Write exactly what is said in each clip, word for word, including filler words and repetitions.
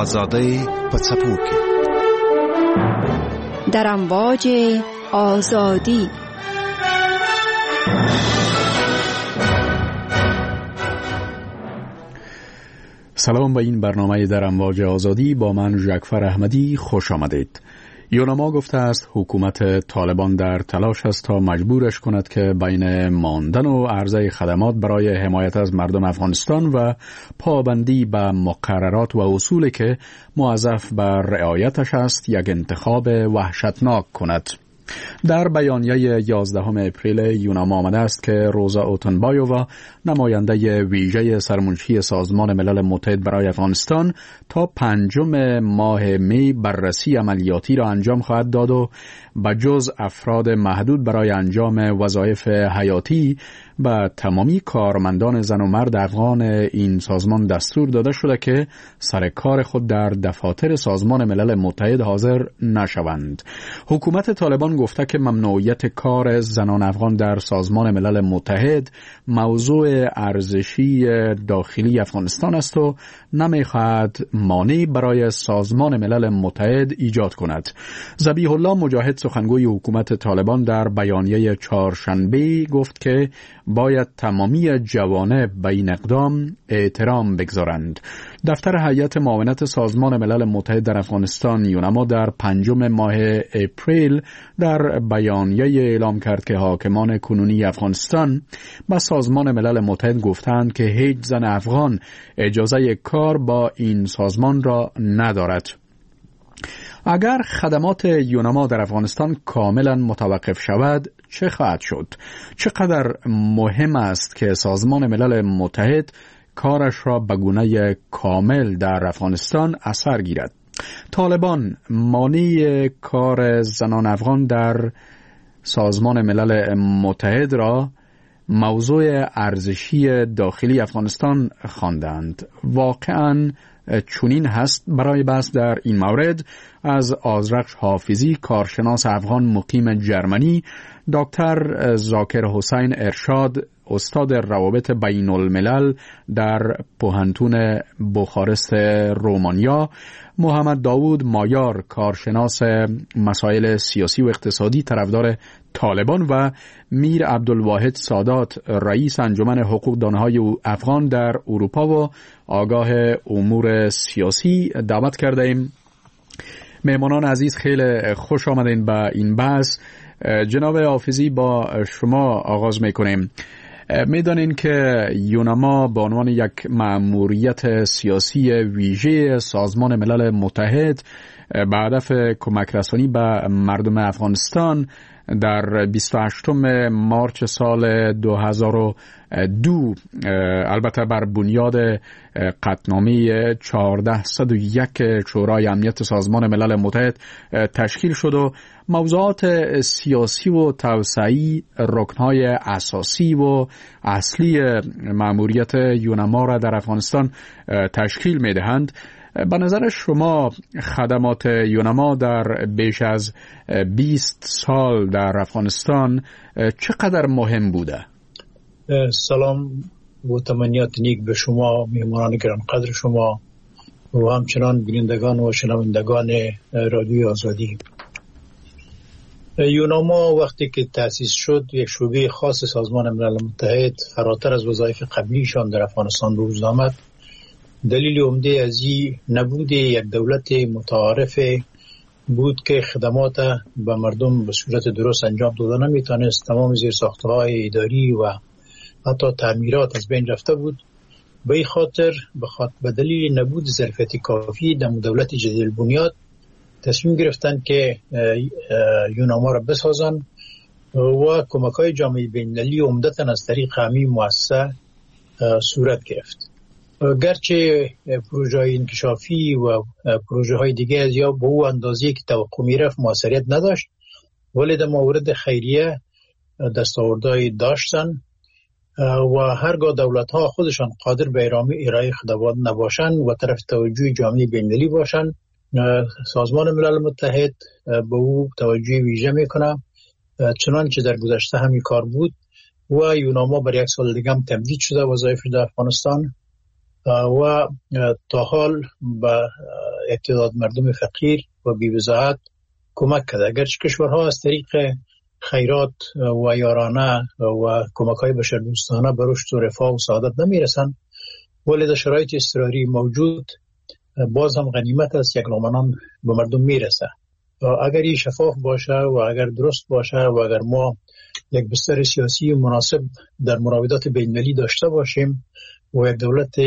آزادی پڅپوکي در امواج آزادی. سلام به این برنامه در امواج آزادی. با من ژکفر احمدی خوش آمدید. یونما گفته است حکومت طالبان در تلاش است تا مجبورش کند که بین ماندن و عرضه خدمات برای حمایت از مردم افغانستان و پابندی به مقررات و اصولی که موظف بر رعایتش است یک انتخاب وحشتناک کند. در بیانیه یازدهم اپریل یونما آمده است که روزا اوتنبایووا نماینده ویژه سرمنشی سازمان ملل متحد برای افغانستان تا پنجم ماه می بررسی عملیاتی را انجام خواهد داد و بجز افراد محدود برای انجام وظایف حیاتی به تمامی کارمندان زن و مرد افغان این سازمان دستور داده شده که سر کار خود در دفاتر سازمان ملل متحد حاضر نشوند. حکومت طالبان گفته که ممنوعیت کار زنان افغان در سازمان ملل متحد موضوع ارزشی داخلی افغانستان است و نمیخواهد مانعی برای سازمان ملل متحد ایجاد کند. ذبیح الله مجاهد سخنگوی حکومت طالبان در بیانیه چهارشنبه گفت که باید تمامی جوانب به این اقدام احترام بگذارند. دفتر هیئت معاونت سازمان ملل متحد در افغانستان یونما در پنجم ماه اپریل در بیانیه اعلام کرد که حاکمان کنونی افغانستان با سازمان ملل متحد گفتند که هیچ زن افغان اجازه کار با این سازمان را ندارد. اگر خدمات یونما در افغانستان کاملا متوقف شود چه خواهد شد؟ چقدر مهم است که سازمان ملل متحد کارش را به گونه کامل در افغانستان اثر گیرد؟ طالبان مانع کار زنان افغان در سازمان ملل متحد را موضوع ارزشی داخلی افغانستان خواندند. واقعاً چنین هست؟ برای بحث در این مورد از آذرخش حافظی، کارشناس افغان مقیم جرمنی، دکتر ذاکر حسین ارشاد، استاد روابط بین الملل در پوهنتون بخارست رومانیا، محمد داوود مایار، کارشناس مسائل سیاسی و اقتصادی طرفدار طالبان و میر عبدالواحد سادات، رئیس انجمن حقوق دانه‌های افغان در اروپا و آگاه امور سیاسی دعوت کرده ایم. مهمانان عزیز خیلی خوش آمدین به این بحث. جناب حافظی با شما آغاز میکنیم. میدانین که یونما به عنوان یک مأموریت سیاسی ویژه سازمان ملل متحد به هدف کمک رسانی به مردم افغانستان در بیست و هشتم مارچ سال دو هزار و دو البته بر بنیاد قطعنامه چهارصد و یک شورای امنیت سازمان ملل متحد تشکیل شد و موضوعات سیاسی و توسعی رکنهای اساسی و اصلی مأموریت یونما را در افغانستان تشکیل می دهند. به نظر شما خدمات یونما در بیش از بیست سال در افغانستان چقدر مهم بوده؟ سلام و تمنیات نیک به شما، مهمانان گرانقدر شما و همچنان بینندگان و شنوندگان رادیوی آزادی. یونما وقتی که تأسیس شد یک شعبه خاص سازمان ملل متحد فراتر از وظایف قبلیشان در افغانستان به وجود آمد. دلیل عمده از این نبود یک دولت متعارف بود که خدمات به مردم به صورت درست انجام داده نمیتونست. تمام زیرساخت‌های اداری و حتی تعمیرات از بین رفته بود. به این خاطر به دلیل نبود ظرفیت کافی در دولت جدید البنیاد تصمیم گرفتند که یونما را بسازند و کمک‌های جامعه بین‌المللی عمدتاً از طریق همین مؤسسه صورت گرفت. گرچه پروژه های انکشافی و پروژه های دیگه از یا به او اندازه‌ای که توقع میرفت موثریت نداشت، ولی در مورد خیریه دستاوردهای داشتن و هرگاه دولت ها خودشان قادر به ارائه خدمات نباشند و طرف توجه جامعه بین‌المللی باشند، سازمان ملل متحد به او توجه ویژه میکنه. چنانچه در گذشته همین کار بود و یونما برای یک سال دیگه هم تمدید شده وظایف در افغانستان و تا حال به اتحاد مردم فقیر و بی‌وزاحت کمک کرده. اگرچه کشورها از طریق خیرات و یارانه و کمک‌های بشردوستانه به رشد و رفاه و سعادت نمیرسند، ولی در شرایط اضطراری موجود باز هم غنیمت است یک نامنان به مردم میرسه. اگر این شفاف باشه و اگر درست باشه و اگر ما یک بستر سیاسی مناسب در مراودات بین‌المللی داشته باشیم و یک دولت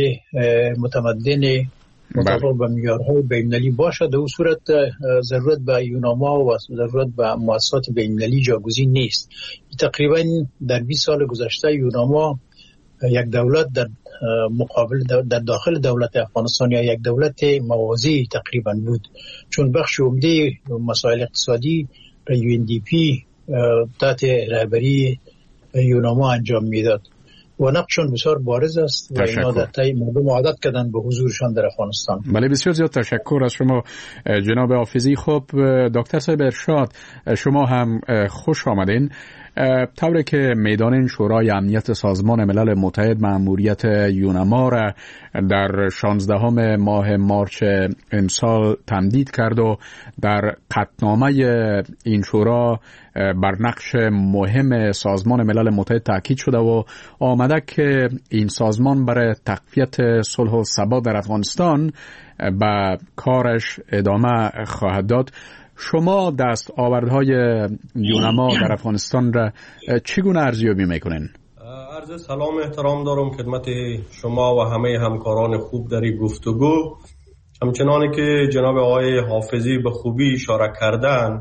متمدن مطابق به معیارهای بین‌المللی باشه، در اون صورت ضرورت به یوناما و ضرورت به مؤسسات بین‌المللی جاگزین نیست. تقریبا در بیست سال گذشته یوناما یک دولت در مقابل در داخل دولت افغانستان یا یک دولت موازی تقریبا بود، چون بخش عمده مسائل اقتصادی را یو ان دی پی تحت رهبری یوناما انجام میداد و نقششون بسیار بارز است و اینا در تای مردم عادت کردن به حضورشان در افغانستان. بله، بسیار زیاد تشکر از شما جناب حافظی. خب دکتر صاحب ارشاد، شما هم خوش آمدین. طوری که میدانین شورای امنیت سازمان ملل متحد مأموریت یوناما را در شانزدهم ماه مارچ امسال تمدید کرد و در قطعنامه این شورا بر نقش مهم سازمان ملل متحد تاکید شده و آمده که این سازمان برای تقویت صلح و ثبات در افغانستان به کارش ادامه خواهد داد. شما دست آوردهای یوناما در افغانستان را چگونه ارزیابی میکنین؟ عرض سلام احترام دارم خدمت شما و همه همکاران خوب در این گفتگو. همچنانی که جناب آقای حافظی به خوبی اشاره کردن،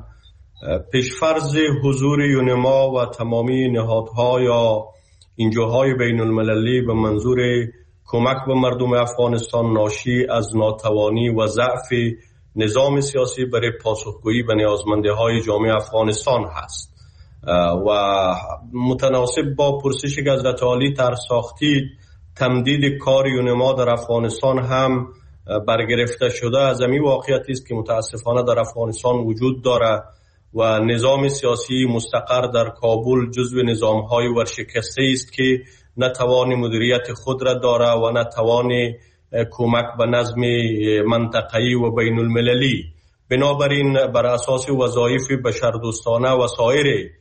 پیشفرض حضور یوناما و تمامی نهادها یا انجوهای بین المللی به منظور کمک به مردم افغانستان ناشی از ناتوانی و ضعف نظام سیاسی برای پاسخگویی به نیازمندی‌های جامعه افغانستان هست و متناسب با پرسشی که حضرت عالی طرح ساختید، تمدید کار یوناما در افغانستان هم برگرفته شده از این واقعیتی است که متاسفانه در افغانستان وجود داره و نظام سیاسی مستقر در کابل جزو نظام‌های ورشکسته است که نه توان مدیریت خود را داره و نه توان کمک به نظم منطقه‌ای و بین المللی. بنابراین بر اساس وظایف بشردوستانه و سایر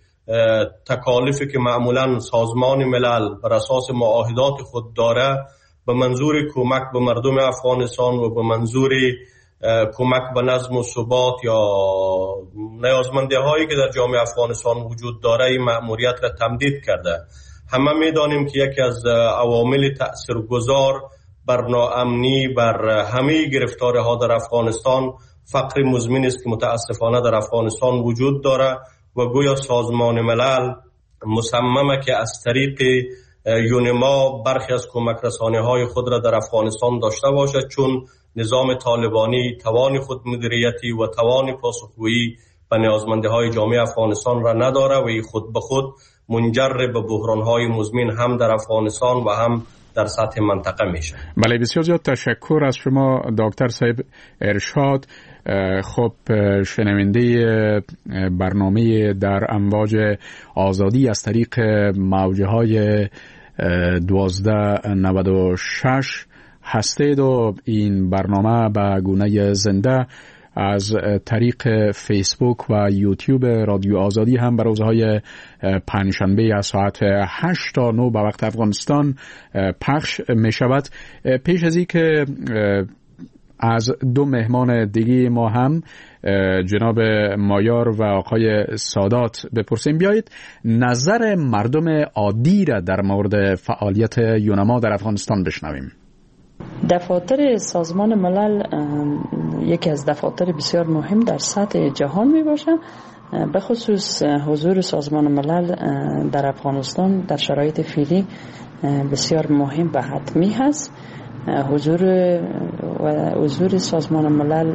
تکالیفی که معمولا سازمان ملل بر اساس معاهدات خود داره به منظور کمک به مردم افغانستان و به منظور کمک به نظم و ثبات یا نیازمندی‌هایی که در جامعه افغانستان وجود داره این مأموریت را تمدید کرده. همه می‌دانیم که یکی از عوامل تأثیرگذار بر ناامنی بر همه گرفتارها در افغانستان فقر مزمن است که متاسفانه در افغانستان وجود داره و گویا سازمان ملل مصممه که از طریق یوناما برخی از کمک رسانی‌های خود را در افغانستان داشته باشد، چون نظام طالبانی توان خود مدیریتی و توان پاسخگویی به نیازمندی‌های جامعه افغانستان را نداره و خود به خود منجر به بحران‌های مزمن هم در افغانستان و هم در سطح منطقه میشه. بله، بسیار زیاد تشکر از شما دکتر صاحب ارشاد. خب شنونده برنامه در امواج آزادی از طریق موجه های دوازده نود و شش هستید و این برنامه به گونه زنده از طریق فیسبوک و یوتیوب رادیو آزادی هم بر روزهای پنجشنبه از ساعت هشت تا نه به وقت افغانستان پخش می شود. پیش از این که از دو مهمان دیگه ما هم جناب مایار و آقای سادات بپرسیم، بیایید نظر مردم عادی را در مورد فعالیت یوناما در افغانستان بشنویم. دفاتر سازمان ملل یکی از دفاتر بسیار مهم در سطح جهان می باشه. به خصوص حضور سازمان ملل در افغانستان در شرایط فعلی بسیار مهم و حتمی هست. حضور و حضور سازمان ملل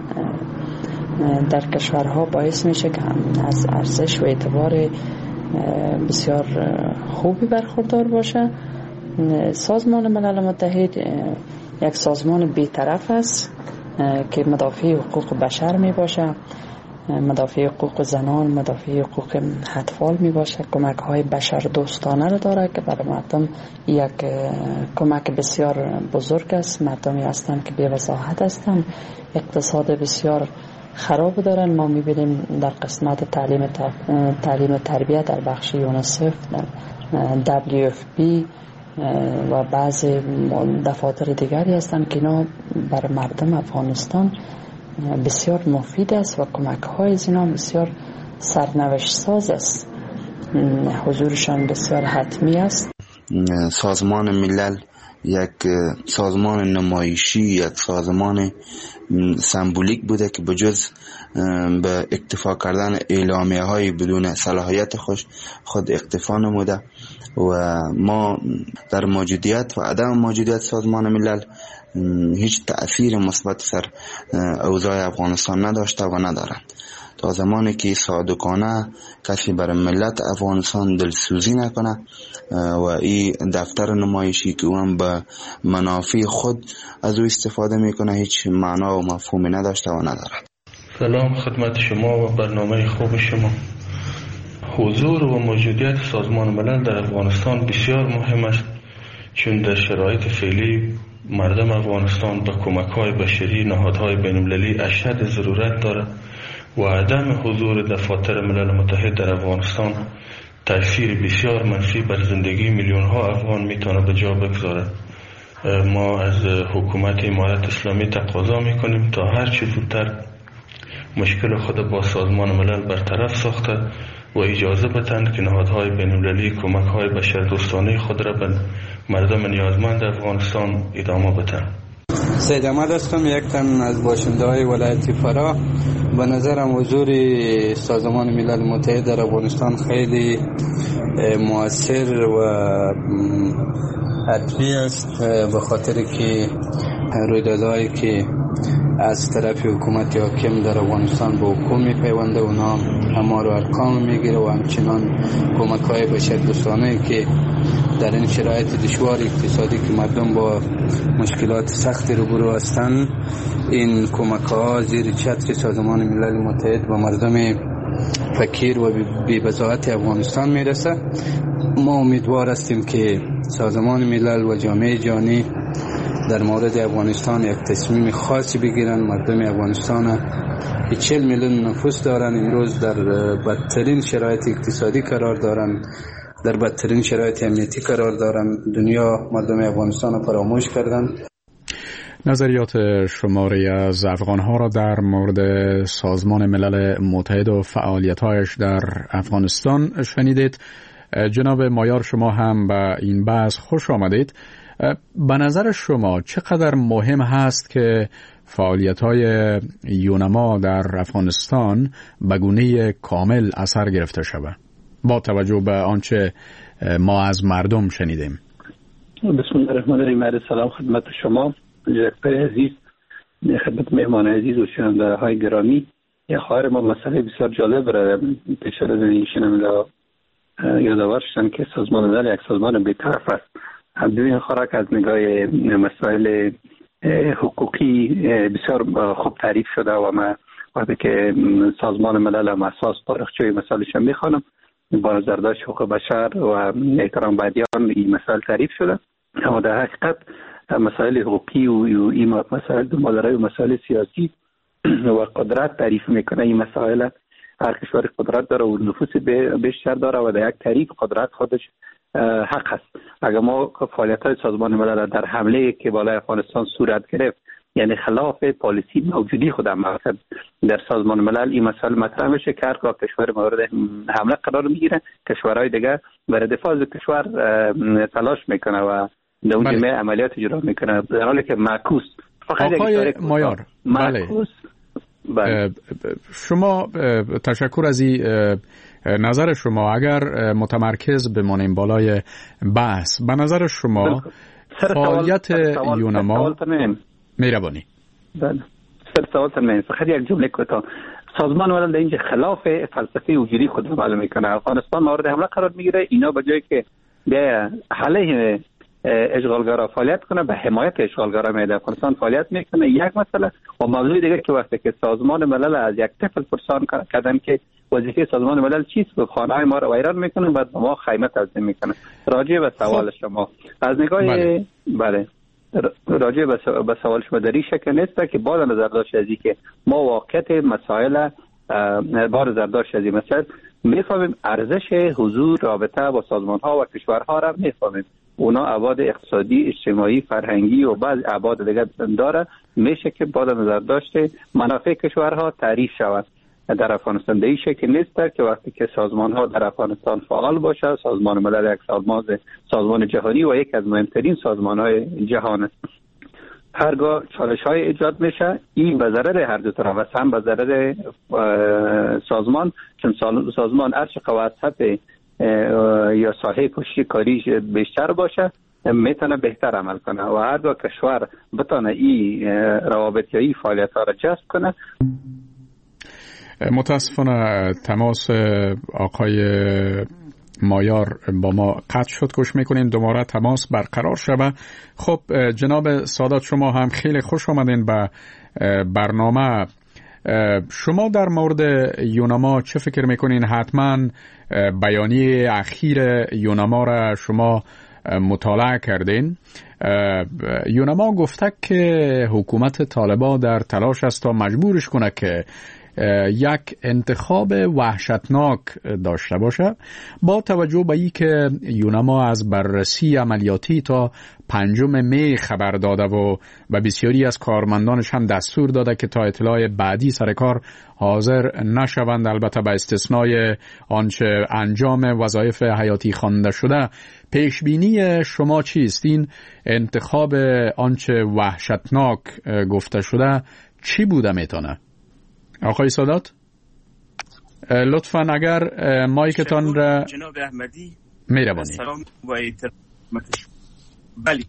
در کشورها باعث میشه که از ارزش و اعتبار بسیار خوبی برخوردار باشه. سازمان ملل متحد یک سازمان بی‌طرف است که مدافع حقوق بشر می باشه مدافع حقوق زنان، مدافع حقوق اطفال می باشه. کمک های بشر دوستانه را داره که برای مردم یک کمک بسیار بزرگ است. مردمی هستند که بی‌وضاحت هستند، اقتصاد بسیار خراب دارن. ما میبینیم در قسمت تعلیم تعلیم تربیت در بخش یونیسف، در دبلیو اف پی و بعض دفاتر دیگری هستند که اینا بر مردم افغانستان بسیار مفید است و کمک های از اینا بسیار سرنوشت ساز است. حضورشان بسیار حتمی است. سازمان ملل یک سازمان نمایشی، یک سازمان سمبولیک بوده که بجز به اکتفا کردن اعلامیه های بدون صلاحیت خوش خود اکتفا نموده و ما در موجودیت و عدم موجودیت سازمان ملل هیچ تأثیر مثبت سر اوضاع افغانستان نداشته و ندارد. تا زمانی که صادقانه کسی بر ملت افغانستان دلسوزی نکنه و این دفتر نمایشی که اون به منافع خود از او استفاده میکنه هیچ معنا و مفهومی نداشته و ندارد. سلام خدمت شما و برنامه خوب شما. حضور و موجودیت سازمان ملل در افغانستان بسیار مهم است، چون در شرایط فعلی مردم افغانستان به کمک‌های بشری نهادهای بین‌المللی اشد ضرورت دارد و عدم حضور دفاتر ملل متحد در افغانستان تأثیر بسیار منفی بر زندگی میلیون ها افغان میتونه به جا بگذارد. ما از حکومت امارت اسلامی تقاضا میکنیم تا هر چه زودتر مشکل خود با سازمان ملل برطرف ساخته و اجازه بدهند که نهادهای بین‌المللی کمک‌های بشردوستانه خود را به مردم نیازمند افغانستان ادامه بدهند. سید احمد هستم، یک تن از باشنده‌های ولایت فرا. به نظرم حضور سازمان ملل متحد در افغانستان خیلی مؤثر و حتمی است، به خاطر که رویدادهایی که از طرف حکومت حاکم در افغانستان به حکومت میپیونده اونا همه رو ارقام میگیره و همچنان کمک های بشردوستانه که در این شرایط دشوار اقتصادی که مردم با مشکلات سختی روبرو هستند، این کمک ها زیر چتر سازمان ملل متحد و مردم فقیر و بی‌بضاعت افغانستان میرسه. ما امیدوار هستیم که سازمان ملل و جامعه جهانی در مورد افغانستان یک تصمیم خاصی بگیرن. مردم افغانستان چهل میلیون نفوس دارن، امروز در بدترین شرایط اقتصادی قرار دارن، در بدترین شرایط امنیتی قرار دارن. دنیا مردم افغانستان رو فراموش کردن. نظریات شماری از افغانها را در مورد سازمان ملل متحد و فعالیت‌هایش در افغانستان شنیدید. جناب مایار، شما هم به این بحث خوش آمدید. به نظر شما چقدر مهم هست که فعالیت‌های یونما در افغانستان به گونه کامل اثر گرفته شود با توجه به آنچه ما از مردم شنیدیم؟ بسم الله الرحمن الرحیم. سلام خدمت شما جعفر عزیز، خدمت مهمان عزیز و شنونده‌های گرامی. یه خواهر ما مسئله بسیار جالب را پیش رو این شنونده یادآور شدن که سازمان ملل یک سازمان بی‌طرف است. بدون خوراک از نگاه مسائل حقوقی بسیار خوب تعریف شده و ما وقتی که سازمان ملل هم اساس تاریخچه مسائلش هم میخوانم با نظر داشت حقوق بشر و احترام به ادیان این مسائل تعریف شده، اما در حقیقت مسائل حقوقی و این مسائل دمادرای و مسائل سیاسی و قدرت تعریف میکنه. این مسائل هر کشور قدرت داره و نفوذ بیشتر داره و در یک تعریف قدرت خودش حق است. اگر ما فعالیت‌های سازمان ملل در حمله که بالای افغانستان صورت گرفت، یعنی خلاف پالیسی موجودی خود عمل کرد در سازمان ملل، این مسئله مطرح میشه که هرگاه کشور مورد حمله قرار میگیره، کشورهای دیگر برای دفاع از کشور تلاش میکنه و در اون جمعه عملیات اجرا میکنه، در حالی که معکوس فقط آقای مایار، معکوس بله. شما تشکر از این نظر شما. اگر متمرکز بمانیم بالای بحث، به نظر شما فعالیت یونما مهربانی بله سر سوال تنمیم فقط یک جمله کوتاه. سازمان ملل در اینجا خلاف فلسفه وجودی خود عمل میکنه. افغانستان مورد حمله قرار میگیره، اینا به جایی که به علیه اشغالگرا فعالیت کنه، به حمایت اشغالگرا در افغانستان فعالیت میکنه. یک مسئله و موضوع دیگه که وقتی که سازمان ملل از یک طفل پرسان کردن که وظیفه سازمان ملل چیست، و خانه‌های ما رو ویران میکنه، بعد ما خیمه تنظیم میکنه. راجع به سوال شما از نگاه بله, بله. راجع به سوال شما در این شکل نیست که با نظر داشت از که ما واقعیت مسائل با نظر داشت از این مسائل میفهمیم، ارزش حضور رابطه با سازمان ها و کشورها را میفهمیم. اونا ابعاد اقتصادی، اجتماعی، فرهنگی و بعض ابعاد دیگه داره، میشه که با نظر داشته منافع کشورها تعریف شود. در افغانستان در این شکل نیست که وقتی که سازمان ها در افغانستان فعال باشه، سازمان ملل یک سازمان سازمان جهانی و یک از مهمترین سازمان های جهان است، هرگاه چالش های ایجاد میشه، این به ضرر هر دو طرف است، هم به ضرر سازمان، چون سازمان هر چقدر وسط یا ساحه پشتی کاریش بیشتر باشه میتونه بهتر عمل کنه و هرگاه کشور بتونه این روابط یا این فعالیت ها را جذب کنه. متاسفانه تماس آقای مایار با ما قطع شد. کوشش میکنین دوباره تماس برقرار شود. خب جناب سادات، شما هم خیلی خوش آمدین به برنامه. شما در مورد یوناما چه فکر میکنین؟ حتما بیانیه اخیر یوناما را شما مطالعه کردین. یوناما گفته که حکومت طالبان در تلاش است تا مجبورش کنه که یک انتخاب وحشتناک داشته باشه، با توجه به این که یوناما از بررسی عملیاتی تا پنجم می خبر داده و به بسیاری از کارمندانش هم دستور داده که تا اطلاع بعدی سر کار حاضر نشوند، البته به استثنای آنچه انجام وظایف حیاتی خوانده شده. پیش بینی شما چیست؟ این انتخاب آنچه وحشتناک گفته شده چی بوده میتونه؟ آقای سادات لطفاً اگر مایکتان را جناب احمدی مهربانی. سلام و احترام. بله،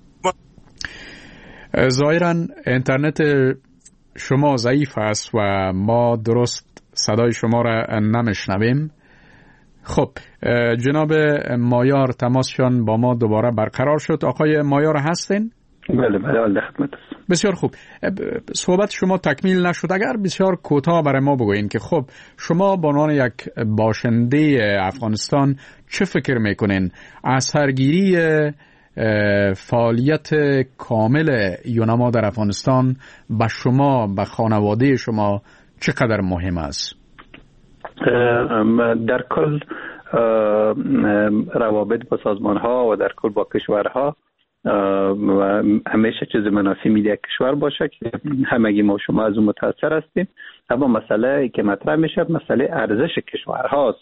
ظاهراً اینترنت شما ضعیف است و ما درست صدای شما را نمیشنویم. خب جناب مایار تماسشان با ما دوباره برقرار شد. آقای مایار هستین؟ بله بله در خدمت. بسیار خوب، صحبت شما تکمیل نشد. اگر بسیار کوتاه برای ما بگوین که خب شما به عنوان یک باشنده افغانستان چه فکر میکنین اثرگیری فعالیت کامل یوناما در افغانستان به شما، به خانواده شما چقدر مهم است؟ در کل روابط با سازمان ها و در کل با کشورها و همیشه چیز مناسبی میده کشور باشه که همگی ما شما از اون متاثر هستیم. اما مسئله که مطرح میشه مسئله ارزش کشور هاست.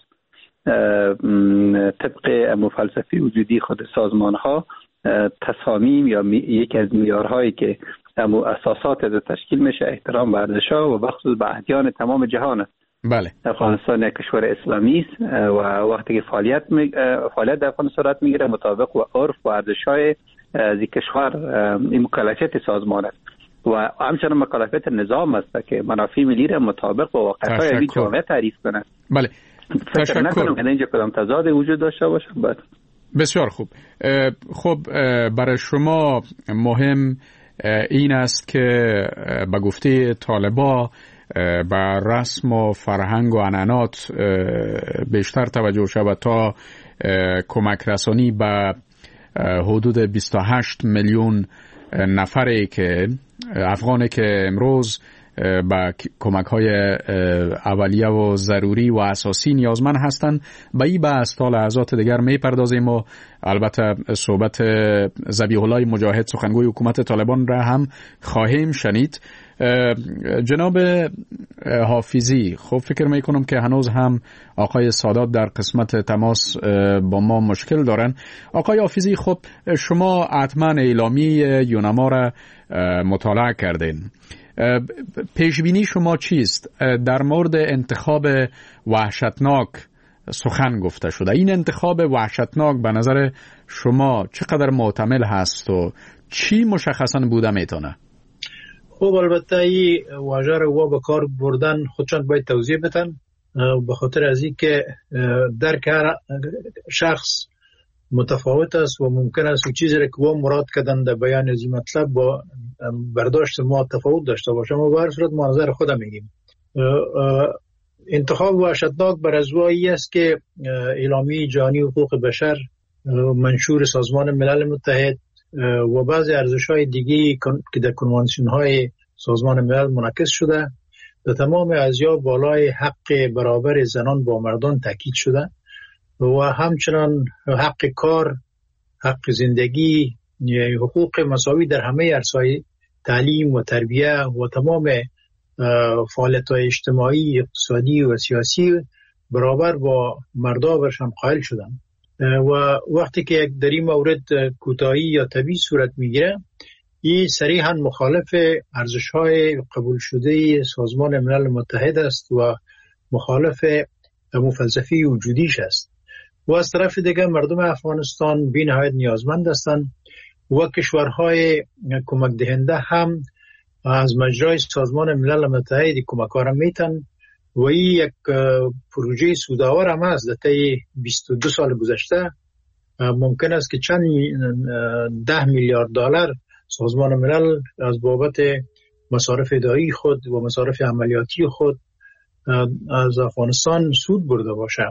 طبق فلسفه وجودی خود سازمان ها، تصامیم یا یکی از معیارهایی که اساسات از تشکیل میشه احترام به ارزش ها و بخصوص به ادیان تمام جهان است. بله. افغانستان یک کشور اسلامی است و وقتی که فعالیت می... فعالیت در افغانستان صورت میگیره مطابق و عرف و ارزش‌های از کشور، این مکلفیت سازمان است و همچنین مکلفیت نظام است که منافع ملی را مطابق با واقعیت‌های این جامعه تعریف کنه. بله. فکر نکنم که اینجا کدام تضاد وجود داشته باشه. بله. بسیار خوب. خب برای شما مهم این است که به گفته طالبان با رسم و فرهنگ و عنعنات بیشتر توجه شود تا کمک رسانی به حدود بیست و هشت میلیون نفری که افغانی که امروز با کمک های اولیه و ضروری و اساسی نیازمند هستند. به این بحث تا لحظات دیگر می پردازیم و البته صحبت ذبیح الله مجاهد سخنگوی حکومت طالبان را هم خواهیم شنید. جناب حافظی، خب فکر می کنم که هنوز هم آقای سادات در قسمت تماس با ما مشکل دارن. آقای حافظی، خب شما حتما اعلامیه یوناما را مطالعه کردین. پیشبینی شما چیست؟ در مورد انتخاب وحشتناک سخن گفته شده. این انتخاب وحشتناک به نظر شما چقدر محتمل هست و چی مشخصا بوده میتونه؟ خب البته این واژه رو به کار بردن خودشان باید توضیح بدن، به خاطر از این که درک هر شخص متفاوت است و ممکن است چیزی را که با مراد کردن در بیان از این مطلب با برداشت ما تفاوت داشته باشه. ما به هر صورت ما نظر خودم میگیم. انتخاب وحشتناک بر ازوایی است که اعلامیه جهانی حقوق بشر، منشور سازمان ملل متحد و بعضی ارزش‌های دیگه که در کنوانسیون‌های سازمان ملل منعکس شده به تمام اعضا بالای حق برابر زنان با مردان تاکید شده و همچنان حق کار، حق زندگی، حقوق مساوی در همه عرصه‌های تعلیم و تربیه و تمام فعالیت‌های اجتماعی، اقتصادی و سیاسی برابر با مردا برشان قائل شدن. و وقتی که در این مورد کوتاهی یا تبعیض صورت میگیره، این صریحاً مخالف ارزش‌های قبول شده سازمان ملل متحد است و مخالف فلسفه وجودیش است. و از طرف دیگر مردم افغانستان بی نهایت نیازمند هستند و کشورهای کمک دهنده هم از مجرای سازمان ملل متحد کمک‌ها را میتن و این یک پروژه سودآور هم است. در طی بیست و دو سال گذشته ممکن است که چند ده میلیارد دلار سازمان ملل از بابت مصارف اداری خود و مصارف عملیاتی خود از افغانستان سود برده باشه.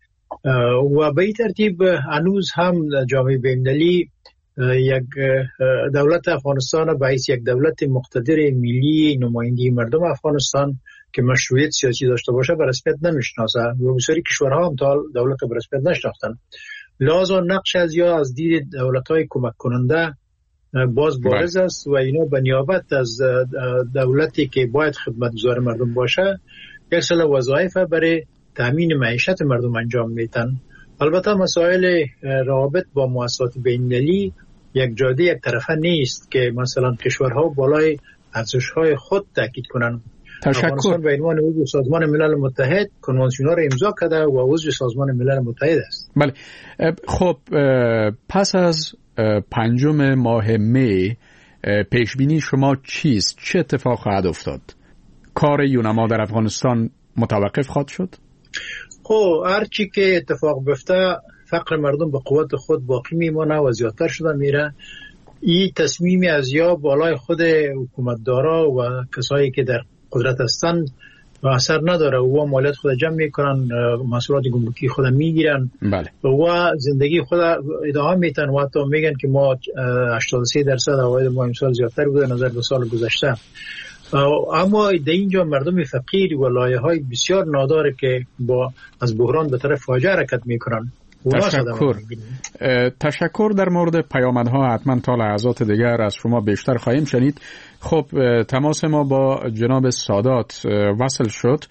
و به این ترتیب هنوز هم جامعه بین‌المللی یک دولت افغانستان به حیث یک دولت مقتدر ملی نمایندگی مردم افغانستان که مشروعیت سیاسی داشته باشه به رسمیت نمیشناسه و بسیاری کشورها هم تا دولت به رسمیت نشناختن. لذا نقش از یا از دید دولت‌های کمک کننده باز بارز است و اینا به نیابت از دولتی که باید خدمتگزار مردم باشه یک سری وظایف برای تامین معیشت مردم انجام میدن. البته مسائل روابط با مؤسسات بین‌المللی یک جاده یک طرفه نیست که مثلا کشورها بالای ارزش‌های خود تاکید کنند. تشکر. به عنوان عضو سازمان ملل متحد کنوانسیون‌ها را امضا کرده و عضو سازمان ملل متحد است. بله. خب پس از پنجم ماه می پیشبینی شما چیست؟ چه اتفاق خواهد افتاد؟ کار یونما در افغانستان متوقف خواهد شد؟ خب هر چی که اتفاق بیفته فقر مردم به قوت خود باقی میمونه و زیادتر شده میره. این تصمیمی از یا بالای خود حکومتدارا و کسایی که در قدرت هستند و اثر نداره و مالیات خود جمع میکنن، محصولات گمرکی خود میگیرن. بله. و زندگی خود ادامه میتن و حتی میگن که ما هشتاد و سه درصد عواید ما امسال زیادتر بوده نظر به سال گذشته. اما در اینجا مردم فقیر و لایه‌های بسیار ناداره که با از بحران به طرف فاجعه حرکت میکنن. تشکر. تشکر. در مورد پیامدها حتما تا لحظات دیگر از شما بیشتر خواهیم شنید. خب تماس ما با جناب سادات وصل شد.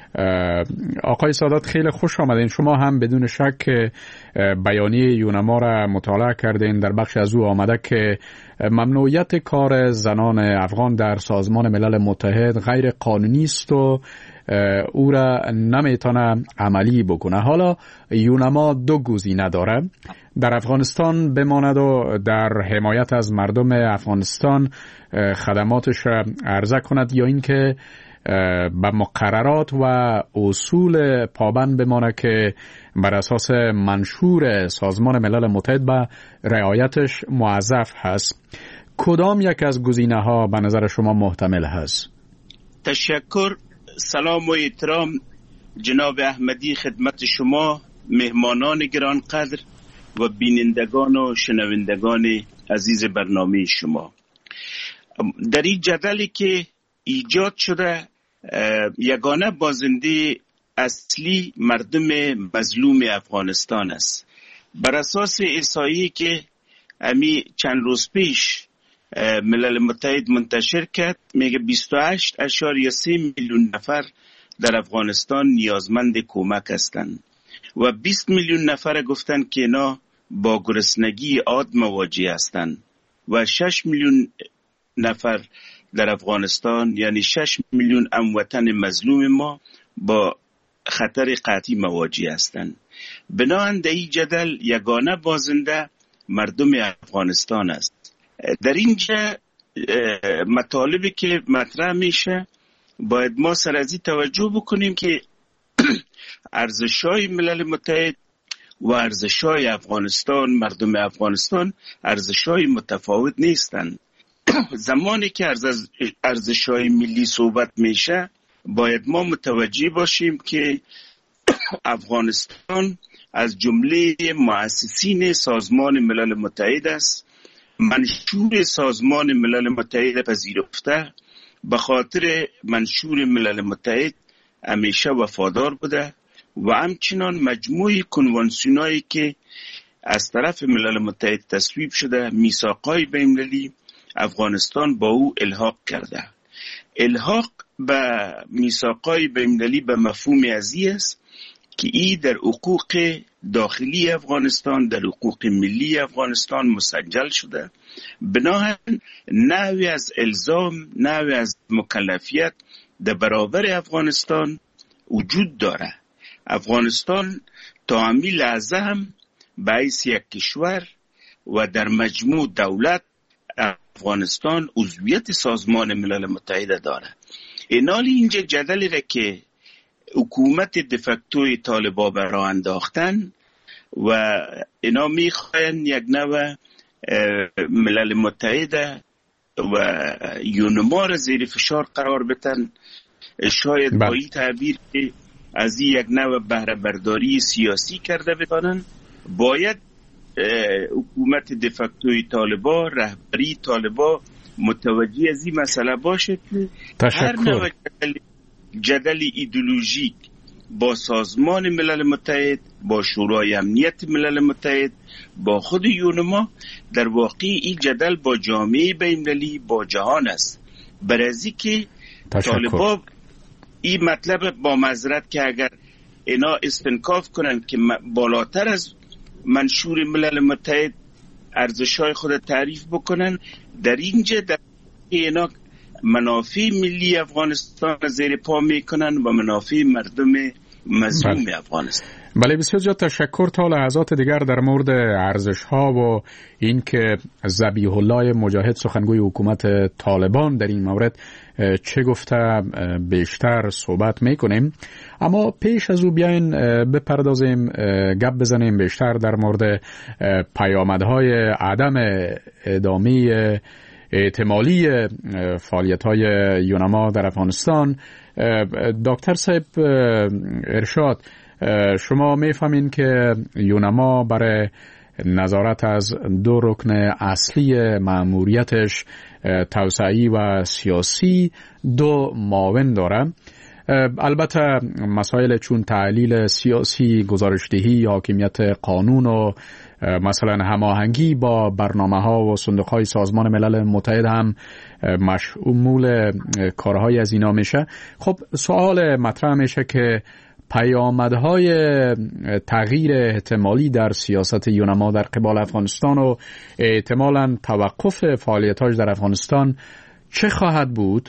آقای سادات خیلی خوش آمدین. شما هم بدون شک بیانیه یونما را مطالعه کردین. در بخش از او آمده که ممنوعیت کار زنان افغان در سازمان ملل متحد غیر قانونی است و او را نمیتونه عملی بکنه. حالا یونما دو گزینه داره: در افغانستان بماند و در حمایت از مردم افغانستان خدماتش را عرضه کند، یا اینکه به مقررات و اصول پابند بمانه که بر اساس منشور سازمان ملل متحد به رعایتش موظف هست. کدام یک از گزینه ها به نظر شما محتمل هست؟ تشکر. سلام و احترام جناب احمدی خدمت شما، مهمانان گرانقدر و بینندگان و شنوندگان عزیز برنامه شما. در این جدلی که ایجاد شده، یگانه بازنده اصلی مردم مظلوم افغانستان است. بر اساس احصایه‌ای که امی چند روز پیش ملل متحد منتشر کرد، میگه بیست و هشت اشاریه سه میلیون نفر در افغانستان نیازمند کمک هستند و بیست میلیون نفر گفتن که اینا با گرسنگی عاد مواجه هستند و شش میلیون نفر در افغانستان، یعنی شش میلیون هموطن مظلوم ما، با خطر قحطی مواجه هستند. بنابراین در این جدل یگانه بازنده مردم افغانستان است. در اینجا مطالبی که مطرح میشه باید ما سر از این توجه بکنیم که ارزش‌های ملل متحد، و ارزش‌های افغانستان، مردم افغانستان ارزش‌های متفاوت نیستند. زمانی که از ارزش‌های ملی صحبت میشه باید ما متوجه باشیم که افغانستان از جمله مؤسسین سازمان ملل متحد است. منشور سازمان ملل متحد پذیرفته، به خاطر منشور ملل متحد همیشه وفادار بوده و همچنان مجموعه کنوانسیونایی که از طرف ملل متحد تصویب شده، میثاق‌های بین‌المللی، افغانستان با او الحاق کرده. الحاق به میثاق‌های بین‌المللی به مفهوم ازی است که ای در حقوق داخلی افغانستان، در حقوق ملی افغانستان مسجل شده. بنابراین نوعی از الزام، نوعی از مکلفیت در برابر افغانستان وجود داره. افغانستان تا همین لحظه هم به حیث یک کشور و در مجموع دولت افغانستان عضویت سازمان ملل متحد داره. اینالی اینجا جدلی را که حکومت دفکتوی طالبا برا انداختن و اینا میخواین یک نوع ملل متحد و یونما را زیر فشار قرار بدن. شاید با این تعبیر که از یک نوع بهره برداری سیاسی کرده بتانن، باید حکومت دفکتوی طالبا، رهبری طالبا متوجه از این مسئله باشه که هر نوع جدل ایدئولوژیک با سازمان ملل متحد، با شورای امنیت ملل متحد، با خود یونما، در واقع این جدل با جامعه بین‌المللی، با جهان است. برای که طالبا این مطلب با معذرت که اگر اینا استنکاف کنن که بالاتر از منشور ملل متحد ارزش‌های خود تعریف بکنن، در اینجا در اینا منافع ملی افغانستان زیر پا میکنن و منافع مردم مظلوم افغانستان. بله، بسیار زیاد تشکر. تا لحظات دیگر در مورد ارزش ها و این که ذبیح الله مجاهد سخنگوی حکومت طالبان در این مورد چه گفته بیشتر صحبت میکنیم. اما پیش از او بیاین بپردازیم، گپ بزنیم بیشتر در مورد پیامدهای عدم ادامه احتمالی فعالیت‌های یونما در افغانستان. دکتر صاحب ارشاد، شما میفهمین که یونما برای نظارت از دو رکن اصلی مأموریتش، توسعی و سیاسی، دو معاون داره. البته مسائل چون تعلیل سیاسی، گزارشدهی، حاکمیت قانون و مثلا هماهنگی با برنامه‌ها و صندوق‌های سازمان ملل متحد هم مشمول کارهای از اینا میشه. خب سوال مطرح میشه که پیامدهای تغییر احتمالی در سیاست یونما در قبال افغانستان و احتمالاً توقف فعالیت‌هاش در افغانستان چه خواهد بود؟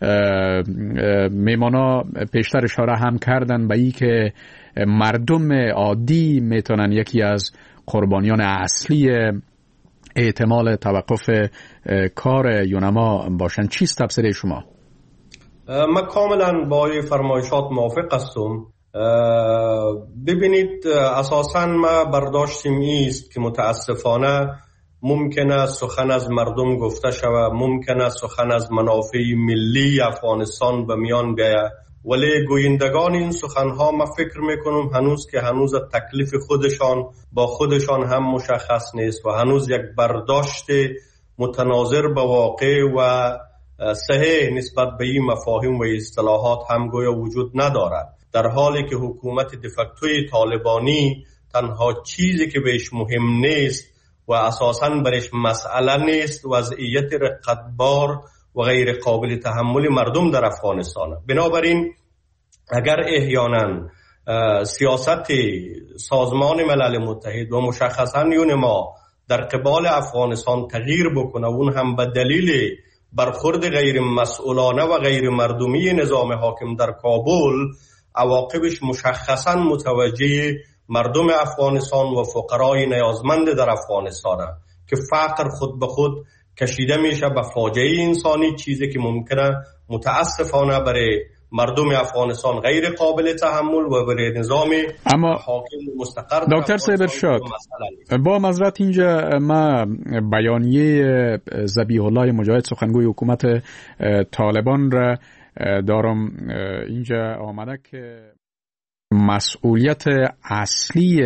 میمانا پیشتر اشاره هم کردن به این که مردم عادی میتونن یکی از قربانیان اصلی احتمال توقف کار یونما باشن. چیست تفسیر شما؟ من کاملا با این فرمایشات موافق هستم. ببینید، اساساً ما برداشتیم ایست که متاسفانه ممکنه سخن از مردم گفته شود، ممکنه سخن از منافع ملی افغانستان به میان بیاید، ولی گویندگان این سخنها ما فکر میکنم هنوز که هنوز تکلیف خودشان با خودشان هم مشخص نیست و هنوز یک برداشت متناظر با واقع و صحیح نسبت به این مفاهیم و اصطلاحات هم گویا وجود ندارد، در حالی که حکومت دفکتوی طالبانی تنها چیزی که بهش مهم نیست و اساساً برش مسئله نیست وضعیت رقتبار و غیر قابل تحمل مردم در افغانستان. بنابراین اگر احیانا سیاست سازمان ملل متحد و مشخصاً یونما در قبال افغانستان تغییر بکنه، اون هم به دلیل برخورد غیر مسئولانه و غیر مردمی نظام حاکم در کابل، عواقبش مشخصاً متوجه مردم افغانستان و فقرای نیازمند در افغانستان که فقر خود به خود کشیده میشه به فاجعه انسانی، چیزی که ممکنه متاسفانه برای مردم افغانستان غیر قابل تحمل و برای نظام اما حاکم مستقر دکتر سیبرشاد با معذرت اینجا ما بیانیه ذبیح الله مجاهد سخنگوی حکومت طالبان را دارم اینجا آمده که مسئولیت اصلی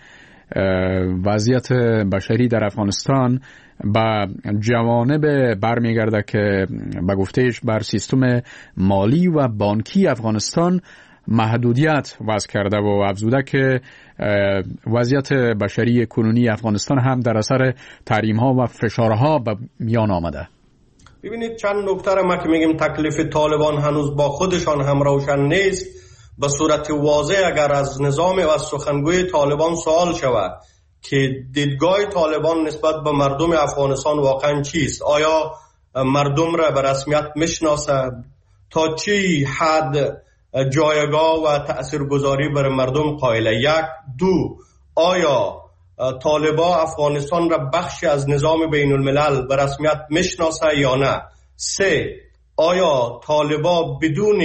وضعیت بشری در افغانستان با جوانب برمیگرده که به گفتهش بر سیستم مالی و بانکی افغانستان محدودیت وضع کرده و افزوده که وضعیت بشری کنونی افغانستان هم در اثر تحریم‌ها و فشارها به میان آمده. ببینید چند نکته را ما که میگیم تکلیف طالبان هنوز با خودشان هم روشن نیست. به صورت واضح اگر از نظام و از سخنگوی طالبان سوال شود که دیدگاه طالبان نسبت به مردم افغانستان واقعا چیست، آیا مردم را به رسمیت میشناسه، تا چی حد جایگاه و تأثیرگذاری بر مردم قائل، یک. دو، آیا طالبان افغانستان را بخشی از نظام بین الملل به رسمیت میشناسه یا نه. سه، آیا طالبان بدون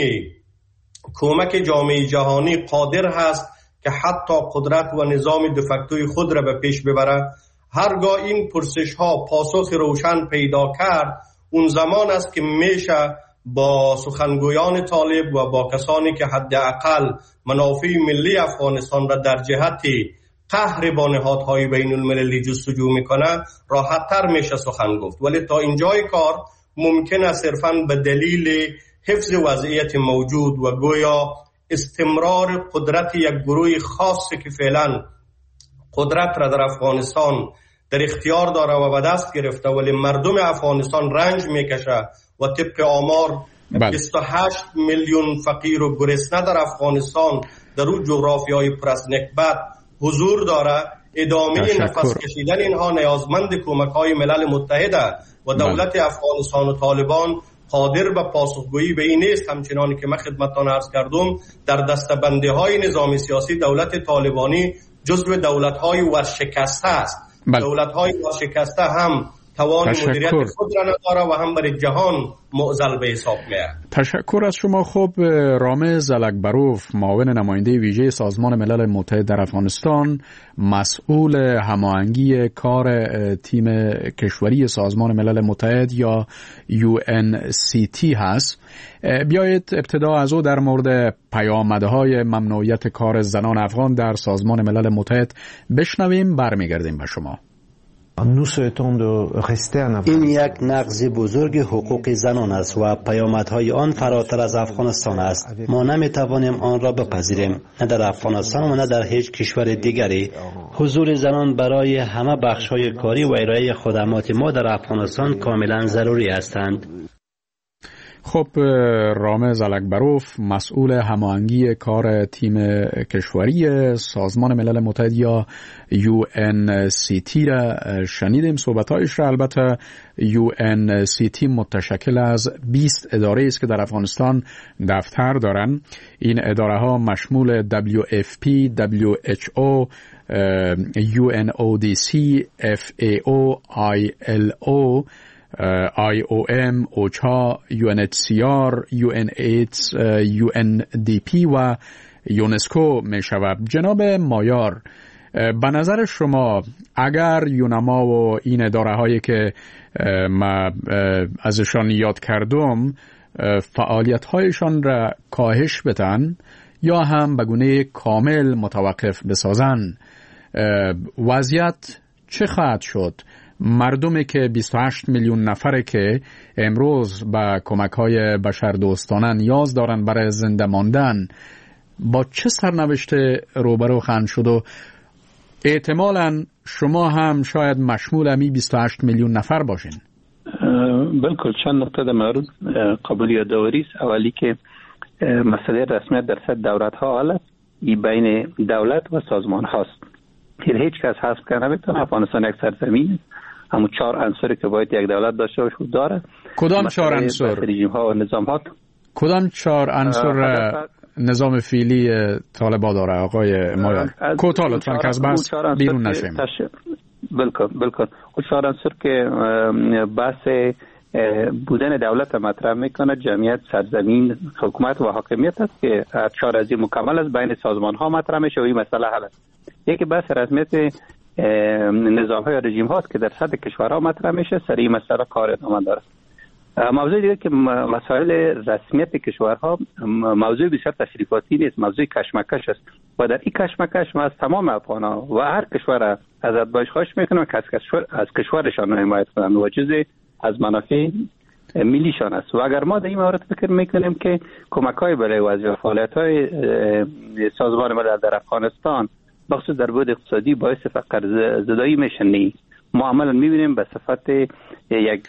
کمک جامعه جهانی قادر هست که حتی قدرت و نظام دفکتوی خود را به پیش ببره؟ هرگاه این پرسش ها پاسخ روشن پیدا کرد، اون زمان است که میشه با سخنگویان طالب و با کسانی که حداقل منافع ملی افغانستان را در جهت قهر با نهادهای بین المللی جستجو میکنه راحت‌تر میشه سخن گفت. ولی تا اینجای کار ممکنه صرفاً به دلیل حفظ وضعیت موجود و گویا استمرار قدرت یک گروه خاصی که فعلا قدرت را در افغانستان در اختیار داره و به دست گرفته، ولی مردم افغانستان رنج میکشه و طبق آمار بیست و هشت میلیون فقیر و گرسنه در افغانستان در اون جغرافیای پر از نکبت حضور داره. ادامه نفس کشیدن اینها نیازمند کمک های ملل متحده و دولت افغانستان و طالبان قادر به پاسخگویی به این نیست. همچنانی که من خدمتتان عرض کردم، در دستبندی های نظام سیاسی دولت طالبانی جزو دولت های ورشکسته است. دولت های ورشکسته هم توان مدیریت خود را نداره و هم برای جهان معضل به حساب میاد. تشکر از شما. خب رامز الکبروف، معاون نماینده ویژه سازمان ملل متحد در افغانستان، مسئول هماهنگی کار تیم کشوری سازمان ملل متحد یا یو ان سی تی هست. بیایید ابتدا از او در مورد پیامدهای ممنوعیت کار زنان افغان در سازمان ملل متحد بشنویم، برمیگردیم به شما. این یک نقض بزرگ حقوق زنان است و پیامدهای آن فراتر از افغانستان است. ما نمیتوانیم آن را بپذیریم، نه در افغانستان و نه در هیچ کشور دیگری. حضور زنان برای همه بخش‌های کاری و ارائه خدمات ما در افغانستان کاملا ضروری هستند. خب رامز الکبروف، مسئول هماهنگی کار تیم کشوری سازمان ملل متحد یا یو ان سی تی را شنیدیم. صحبت‌هایش را البته یو ان سی تی متشکل از بیست اداره است که در افغانستان دفتر دارند. این اداره ها مشمول دبلیو اف پی، دبلیو اچ او، یو ان او دی سی، اف ای او، آی ال او، آی او ام، اوچا، یو ان اچ سی آر، یو ان ایدز، یو ان دی پی و یونسکو می شود. جناب مایار، به نظر شما اگر یونما و این اداره هایی که ما ازشان یاد کردم فعالیت هایشان را کاهش بدن یا هم به گونه کامل متوقف بسازن، وضعیت چه خواهد شد؟ مردمی که بیست و هشت میلیون نفره که امروز به کمک‌های بشردوستانه نیاز دارند برای زنده ماندن، با چه سرنوشته روبرو خواهند شد؟ و احتمالاً شما هم شاید مشمول امی بیست و هشت میلیون نفر باشین. بلکل، چند نقطه در مورد قابل یادآوری است. اولی که مسئله رسمیت در سطح دولت ها حالا ای بین دولت و سازمان هاست. هیچ کس حذف کنه نمیتونه. افغانستان یک سرزمین، همون چهار عنصری که باید یک دولت داشته باشه داره. کدام چهار عنصر؟ رژیم ها و نظام ها. کدام چهار عنصر نظام فعلی طالبان داره آقای مایار؟ کوتاه لطفاً که از بحث بیرون نشیم. بلکل بلکل. اون چهار عنصر که بحث بودن دولت مطرح میکنه، جمعیت، سرزمین، حکومت و حاکمیت است که چهار از این مکمل است، بین سازمان ها مطرح میشه و این مسئله حل است. یکی بحث رسمیت نظام های رژیم هاست که در سطح کشورها مطرح میشه، سر این مسئله کار ادامه داره. موضوع دیگه که مسائل رسمیت کشورها موضوع بسیار تشریفاتی نیست، موضوع کشمکش است و در این کشمکش ما از تمام افغان‌ها و هر کشور از اتباعش خواهش میکنم که از کشور از کشورشان حمایت کنند و جزء از منافع ملیشان است. و اگر ما در این مورد فکر میکنیم که کمک‌های برای وضعیت فعالیت‌های سازمان ملل در افغانستان بخصوص در بود اقتصادی باعث فقر زدایی میشن، نیست. ما عملا میبینیم به صفت یک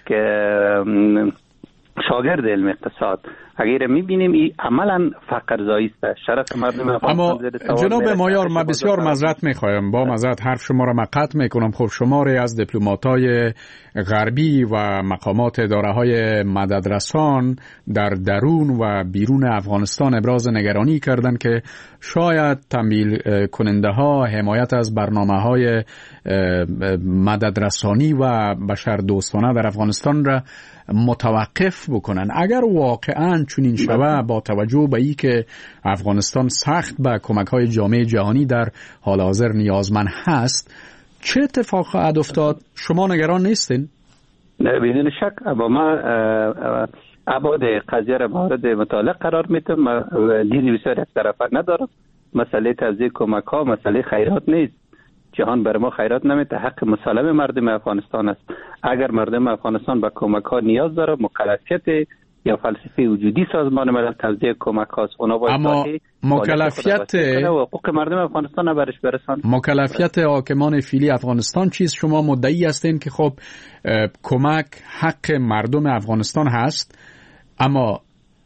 شاگرد علم اقتصاد اگر میبینیم این عملا فقر زایی است، شرف مردم اما جناب مایار ما بسیار معذرت میخوایم، با معذرت حرف شما را من قطع میکنم. خب شماری از دیپلمات‌های غربی و مقامات اداره‌های مددرسان در درون و بیرون افغانستان ابراز نگرانی کردند که شاید تمویل کننده ها حمایت از برنامه‌های مددرسانی و بشردوستانه در افغانستان را متوقف بکنن. اگر واقعاً چنین شود با توجه به این که افغانستان سخت به کمک‌های جامعه جهانی در حال حاضر نیازمند هست، چه اتفاق خواهد افتاد؟ شما نگران نیستین؟ نه بدون شک، اما ما ابعاد قضیه را مورد مطالعه قرار میدم. دیدی بسیار یک طرفه ندارم. مسئله توزیع کمک‌ها مسئله خیرات نیست. جهان بر ما خیرات نمیده، حق مسلم مردم افغانستان است. اگر مردم افغانستان به کمک ها نیاز داره، مکلفیت یا فلسفه وجودی سازمان ملل توزیع کمک هاست. اما مکلفیت حقوق مردم افغانستان برش برسان. مکلفیت حاکمان فعلی افغانستان چیست؟ شما مدعی هستین که خب کمک حق مردم افغانستان هست، اما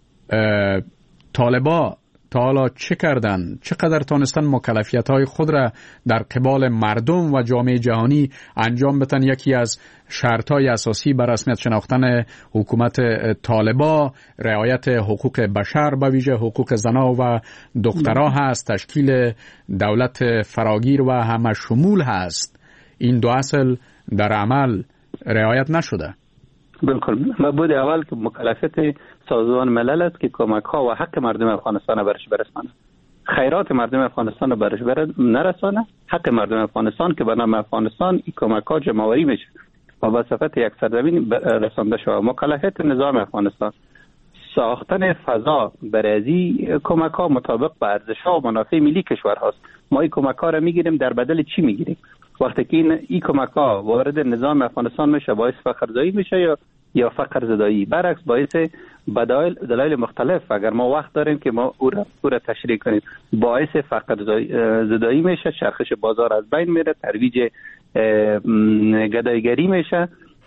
طالبا تا حالا چه کردن؟ چقدر تانستن مکلفیت‌های خود را در قبال مردم و جامعه جهانی انجام بدن؟ یکی از شرط‌های اساسی بر رسمیت شناختن حکومت طالبا رعایت حقوق بشر، به ویژه حقوق زنان و دخترها هست، تشکیل دولت فراگیر و همه شمول هست. این دو اصل در عمل رعایت نشده. بالکل. مبود اول که مکلفیت سازمان ملل است که کمک ها و حق مردم افغانستان برش برسانه، خیرات مردم افغانستان برش نرسانه، حق مردم افغانستان که به نام افغانستان این کمک ها جمع‌آوری میشه و به صفت یک سرزمین رسانده شود. مکلفیت نظام افغانستان ساختن فضا برای کمک ها مطابق به ارزش ها و منافع ملی کشور هاست. ما این کمک ها را میگیریم، در بدل چی میگیریم؟ وقتی که این ای کمک ها وارد نظام افغانستان میشه باعث فقرزایی میشه یا یا فقر زدایی، برعکس باعث بدایل دلایل مختلف، اگر ما وقت داریم که ما او را, او را تشریح کنیم، باعث فقر زدایی میشه، چرخش بازار از بین میره، ترویج گدایگری میشه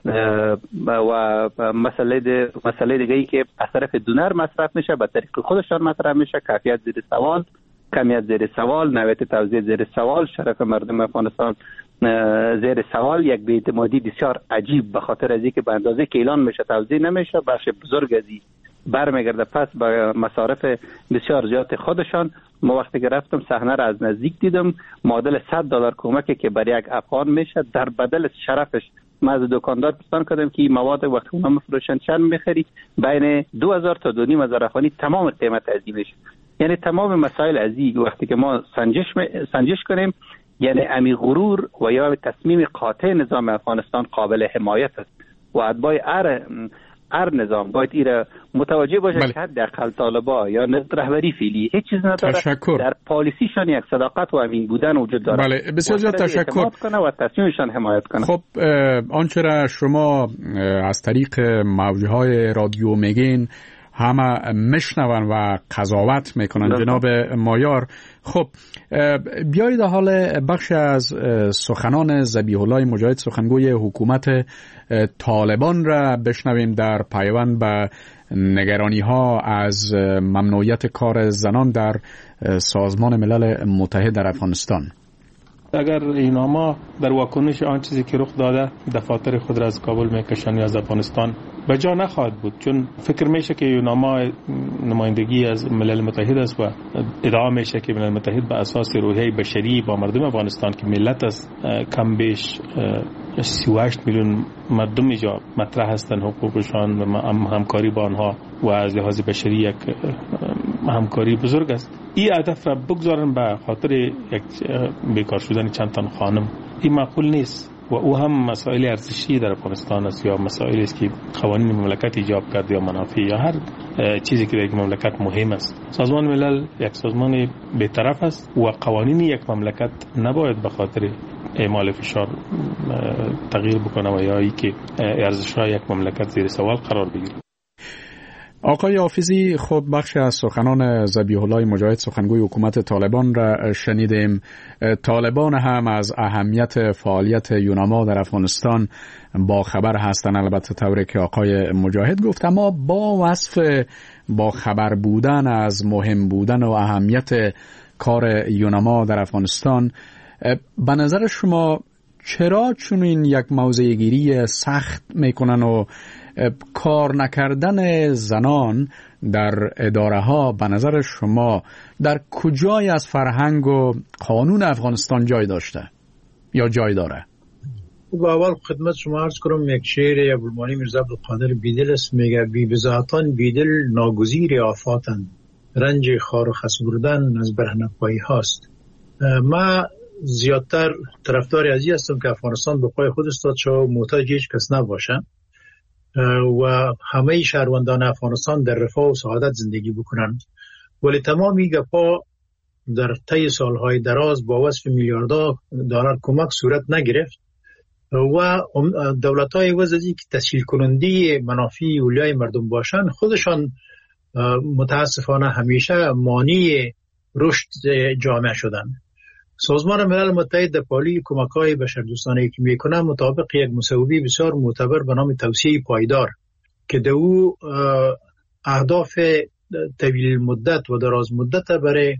و مسئله مسئله دیگه ای که از طرف دونر مصرف میشه به طریق خودشان مطرح میشه، کیفیت زیر سوال، کمیت زیر سوال، نوعیت توزیع زیر سوال، شرف مردم افغانستان زیر سوال، یک بی‌اعتمادی بسیار عجیب به خاطر از اینکه به اندازه که اعلان میشه توزیع نمیشه، بخش بزرگ از این برمیگرده پس به مصارف بسیار زیاد خودشان. ما وقتی که رفتم صحنه را از نزدیک دیدم، معادل صد دلار کمکی که برای یک افغان میشه در بدل شرفش. من از دکاندار پرسان کردم که این مواد وقتی اونا میفروشن چند میخری؟ بین دو هزار تا دو نیم هزار افغانی تمام قیمت از این میشه. یعنی تمام مسائل از این وقتی که ما سنجش سنجش کنیم، یعنی امی غرور و یا تصمیم قاطع نظام افغانستان قابل حمایت است و اتباع ار ار نظام باید ایره متوجه باشه که حداقل طالبا یا رهبری فعلی هیچ چیز نداره، تشکر. در پالیسیشان یک صداقت و امین بودن وجود داره. بله بسیار زیاد تشکر کنه و تصمیمشان حمایت کنه. خب آنچه را شما از طریق موجهای رادیو میگین همه میشنون و قضاوت میکنن جناب مایار. خب بیایید حال بخش از سخنان ذبیح الله مجاهد سخنگوی حکومت طالبان را بشنویم در پیوند به نگرانی ها از ممنوعیت کار زنان در سازمان ملل متحد در افغانستان. اگر اینا ما در واکنش آن چیزی که رخ داده دفاتر خود را از کابل میکشن یا از افغانستان به جا نخواهد بود، چون فکر میشه که یوناما نمایندگی از ملل متحد است و ادعا میشه که ملل متحد به اساس روحیه بشری با مردم افغانستان که ملت است کم بیش سی و هشت میلیون مردم اینجا مطرح هستن، حقوقشان و همکاری با آنها و از لحاظ بشری یک همکاری بزرگ است. این هدف را بگذارن به خاطر یک بیکار شدن چند تن خانم، این معقول نیست و او هم مسائل ارزشی در افغانستان است یا مسائلی است که قوانین مملکت ایجاب کرده یا منافع یا هر چیزی که در یک مملکت مهم است. سازمان ملل یک سازمان بی‌طرف است و قوانین یک مملکت نباید به خاطر اعمال فشار تغییر بکنه و یا ای که ارزش‌های یک مملکت زیر سوال قرار بگیره. آقای حافظی، خود بخشی از سخنان ذبیح الله مجاهد سخنگوی حکومت طالبان را شنیدیم. طالبان هم از اهمیت فعالیت یوناما در افغانستان با خبر هستند، البته طوری که آقای مجاهد گفت، اما با وصف با خبر بودن از مهم بودن و اهمیت کار یوناما در افغانستان، به نظر شما چرا چنین یک موضع گیری سخت میکنن و کار نکردن زنان در اداره ها به نظر شما در کجای از فرهنگ و قانون افغانستان جای داشته یا جای داره؟ با اول خدمت شما عرض کنم یک شعر ابوالمعالی میرزا عبدالقادر بیدل است، میگه بی بزاعتان بیدل ناگزیر آفاتن، رنج خار و خس بردن از برهنپایی هاست. ما زیادتر طرفدار ازی هستم که افغانستان به پای خود استاد شو محتاج هیچ کس نباشه و همه شهروندان افغانستان در رفاه و سعادت زندگی بکنند، ولی تمامی گپا در طی سالهای دراز با وصف میلیاردها دلار کمک صورت نگرفت و دولت‌های وزدی که تسهیل کننده منافع اولیای مردم باشند خودشان متاسفانه همیشه مانع رشد جامعه شدند. سازمان ملل متحد در پالی کمک‌های بشردوستانه که میکنه مطابق یک مصوبه بسیار معتبر به نام توسعه پایدار که در او اهداف طویل مدت و دراز مدت برای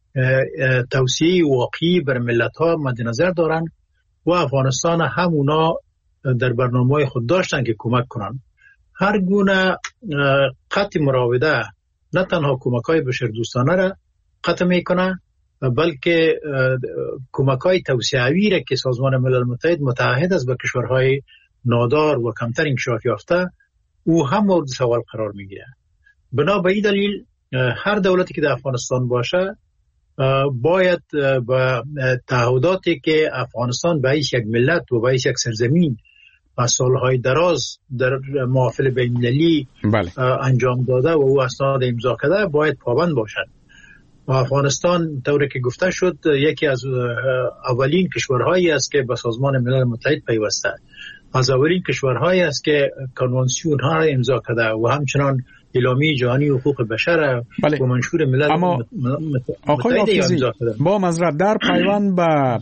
توسعه واقعی بر ملت‌ها مد نظر دارن و افغانستان هم اونا در برنامه‌های خود داشتن که کمک کنن. هر گونه قطع مراوده نه تنها کمک‌های بشردوستانه را قطع میکنه بلکه کمک‌های توسعه‌ای را که سازمان ملل متحد متعهد است به کشورهای نادار و کمتر انکشاف یافته او هم مورد سوال قرار میگیره. بنا به این دلیل هر دولتی که در افغانستان باشه باید با تعهداتی که افغانستان باعث یک ملت و باعث یک سرزمین از سالهای دراز در محافل بین‌المللی انجام داده و او اسناد امضا کرده باید پابند باشد. و افغانستان طوری که گفته شد یکی از اولین کشورهایی است که به سازمان ملل متحد پیوسته، از اولین کشورهایی است که کنوانسیون ها را امضا کرده و همچنان اعلامیه جهانی حقوق بشر بله. و منشور ملل اما متحد امضا کرده. با معذرت در پیوند به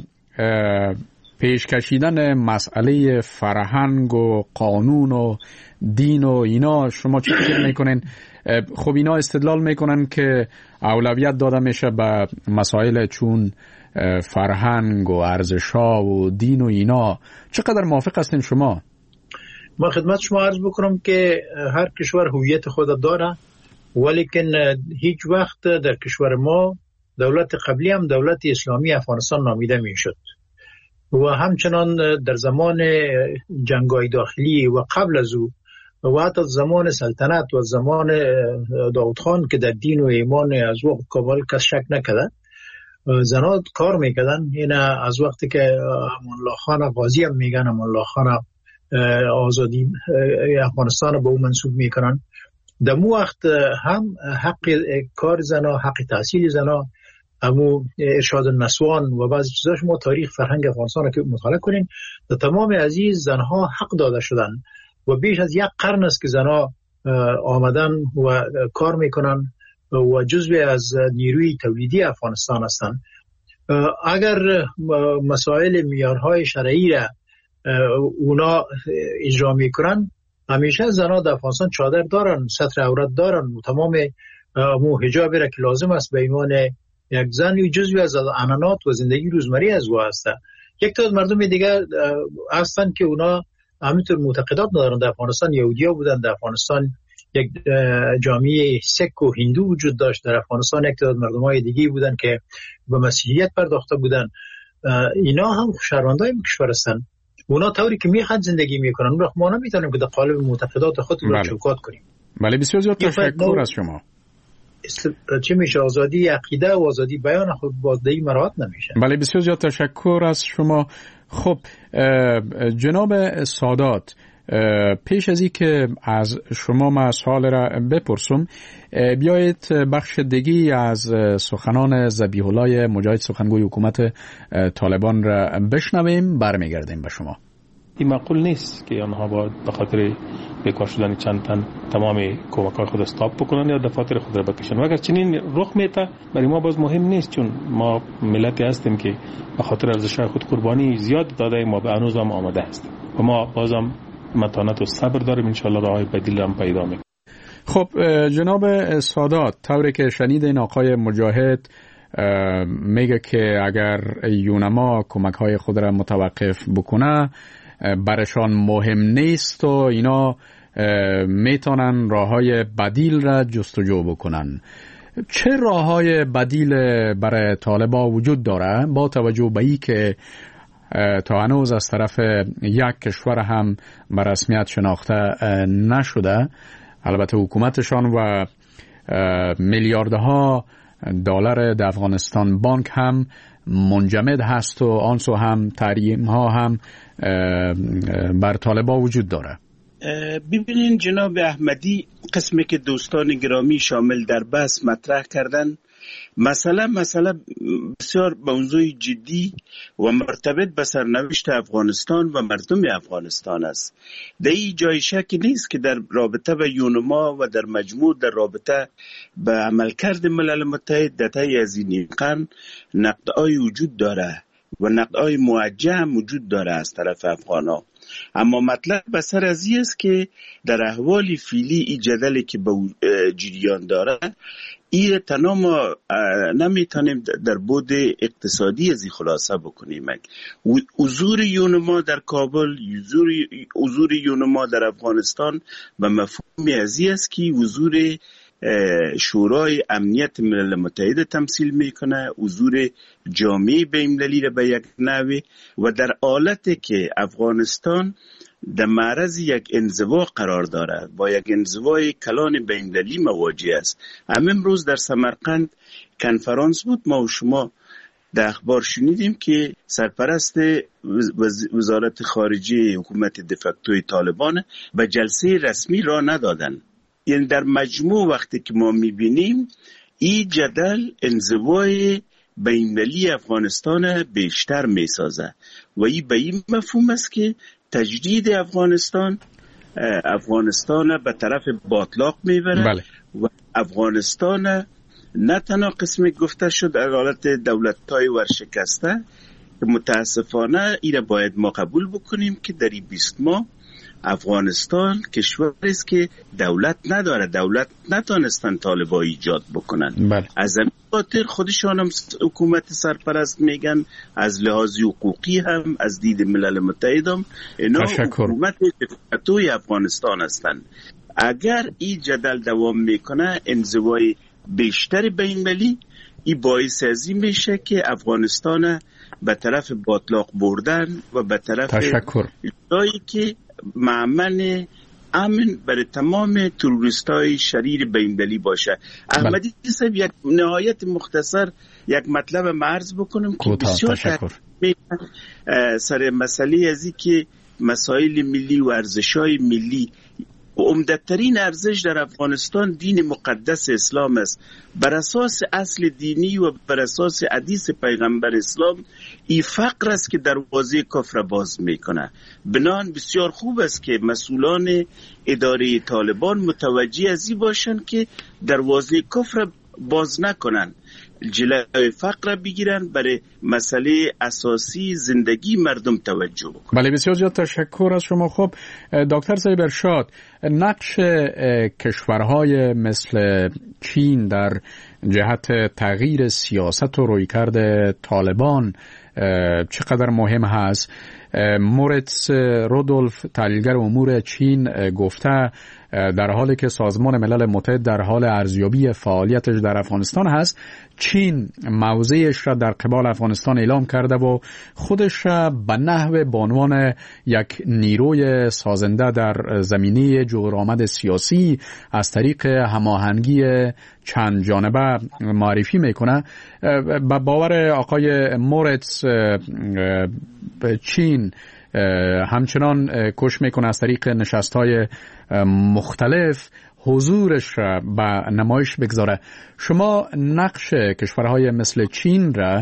پیش کشیدن مسئله فرهنگ و قانون و دین و اینا شما چی فکر میکنین؟ خب اینا استدلال میکنن که اولویت داده میشه به مسائل چون فرهنگ و ارزش‌ها و دین و اینا. چقدر موافق هستین شما؟ ما خدمت شما عرض بکنم که هر کشور هویت خود داره، ولیکن هیچ وقت در کشور ما دولت قبلی هم دولت اسلامی افغانستان نامیده میشد و همچنان در زمان جنگ‌های داخلی و قبل از او و حتی زمان سلطنت و زمان داود خان که در دین و ایمان از وقت کامل کس شک نکرده زنات کار میکردن. این از وقتی که امان الله خان غازی هم میگن امان الله خان آزادی افغانستان به او منسوب میکنن، در مو وقت هم حق کار زنا، حق تحصیل زنا، همو ارشاد النسوان و بعضی چیزاش ما تاریخ فرهنگ افغانستان رو که مطالعه کنیم در تمام عزیز زنها حق داده شدن و بیش از یک قرن است که زنها آمدن و کار میکنن و جزو از نیروی تولیدی افغانستان هستند. اگر مسائل معیارهای شرعی را اونا اجرا میکنن، همیشه زنها در افغانستان چادر دارن، ستر عورت دارن و تمام مو حجابی را که لازم است به ایمان یک زن و جزوی از عنعنات و زندگی روزمره از او هست. یک تا مردم دیگه هستن که اونا همینطور معتقدات ندارن. در افغانستان یهودیا بودن، در افغانستان یک جامعه سک و هندو وجود داشت، در افغانستان یک تعداد مردمای دیگه بودن که به مسیحیت پرداخته بودن. اینا هم شهروندای کشور هستن اونا طوری که میخواد زندگی میکنن، ما نمیتونیم که در قالب معتقدات خود رو چوکات کنیم. بله بسیار زیاد تشکر از شما. چه میشه آزادی عقیده و آزادی بیان خود بازدهی مراعات نمیشه. بله بسیار زیاد تشکر از شما. خب جناب سادات، پیش از این که از شما ما سوال را بپرسم، بیایید بخش دیگی از سخنان ذبیح الله مجاهد سخنگوی حکومت طالبان را بشنویم، برمیگردیم به شما. این معقول نیست که آنها باید به خاطر بیکار شدن چند تن تمام کمک‌های خود استاپ بکنن یا دفاتر خود را بکشن. و اگر چنین رخ میته برای ما باز مهم نیست، چون ما ملتی هستیم که به خاطر ارزش‌های خود قربانی زیاد داده، ما به هنوز هم آماده هستیم و ما بازم متانت و صبر داریم، ان شاء الله راهی بدیل هم پیدا میکنیم. خب جناب سادات، طوری که شنیدین آقای مجاهد میگه که اگر یونما کمک‌های خود را متوقف بکنه برشان مهم نیست و اینا میتونن راههای بدیل را جستجو بکنن. چه راههای بدیل برای طالبا وجود داره با توجه به ای که تا هنوز از طرف یک کشور هم به رسمیت شناخته نشده؟ البته حکومتشان و میلیاردها دلار در افغانستان بانک هم منجمد هست و آنسو هم تحریم ها هم بر طالبا وجود داره. ببینین جناب احمدی، قسمی که دوستان گرامی شامل در بحث مطرح کردن، مثلا مثلا بسیار موضوع جدی و مرتبط به سرنوشت افغانستان و مردم افغانستان است. در این جای شک نیست که در رابطه به یونما و در مجموع در رابطه به عملکرد ملل متحد در طی از این قرن نقدهای وجود داره و نقدهای موجه هم وجود داره از طرف افغانا. اما مطلب بسر از این است که در احوال فعلی این جدلی که به جریان داره، این تنها ما نمیتونیم در بود اقتصادی از این خلاصه بکنیم. حضور یونما در کابل، حضور یونما در افغانستان به مفهوم از این است که حضور شورای امنیت ملل متحد تمثیل میکنه، حضور جامعه بین‌المللی را به یک نحوی، و در حالتی که افغانستان در معرض یک انزوا قرار داره، با یک انزوای کلان بین‌المللی مواجه است. هم امروز در سمرقند کنفرانس بود، ما و شما در اخبار شنیدیم که سرپرست وزارت خارجه حکومت دفکتوی طالبان به جلسه رسمی را ندادن. یعنی در مجموع وقتی که ما میبینیم این جدل انزوای بین‌المللی افغانستان بیشتر میسازه و این به این مفهوم است که تجدید افغانستان افغانستان به طرف باطلاق میبره. بله. و افغانستان نه تنها قسمی گفته شد در حالت دولت‌های ورشکسته که متاسفانه این باید ما قبول بکنیم که در این بیست ماه افغانستان کشوری است که دولت نداره، دولت نتونستن طالبا ایجاد بکنن. بله. از این خاطر خودشان هم حکومت سرپرست میگن از لحاظ حقوقی هم از دید ملل متحد هم اینا حکومت توی افغانستان هستن. اگر این جدل دوام میکنه، انزوای بیشتر بین‌المللی، این باعث ازی میشه که افغانستان به طرف باطلاق بردن و به طرف جایی که مأمن امن برای تمام تروریستای شریر بین‌المللی باشه. احمدی صاحب، یک نهایت مختصر یک مطلب مرز بکنم که بسیار سر مسئله ازی که مسائل ملی و ارزش‌های ملی و عمده‌ترین ارزش در افغانستان دین مقدس اسلام است. بر اساس اصل دینی و بر اساس حدیث پیغمبر اسلام، این فقر است که دروازه کفر باز میکنه. بنان بسیار خوب است که مسئولان اداره طالبان متوجه از این باشند که دروازه کفر باز نکنن، جلوی فقر بگیرن، برای مسئله اساسی زندگی مردم توجه بکنن. بله بسیار زیاد تشکر از شما. خب دکتر صاحب ارشاد، نقش کشورهای مثل چین در جهت تغییر سیاست و رویکرد طالبان چقدر مهم هست؟ موریتس رودولف، تحلیلگر امور چین، گفته در حالی که سازمان ملل متحد در حال ارزیابی فعالیتش در افغانستان هست، چین موضعش را در قبال افغانستان اعلام کرده و خودش را به نحو به عنوان یک نیروی سازنده در زمینه جغرافیای سیاسی از طریق هماهنگی چند جانبه معرفی میکنه. به باور آقای مورتس، چین همچنان کوشش میکنه از طریق نشست‌های مختلف حضورش را به نمایش بگذاره. شما نقش کشورهای مثل چین را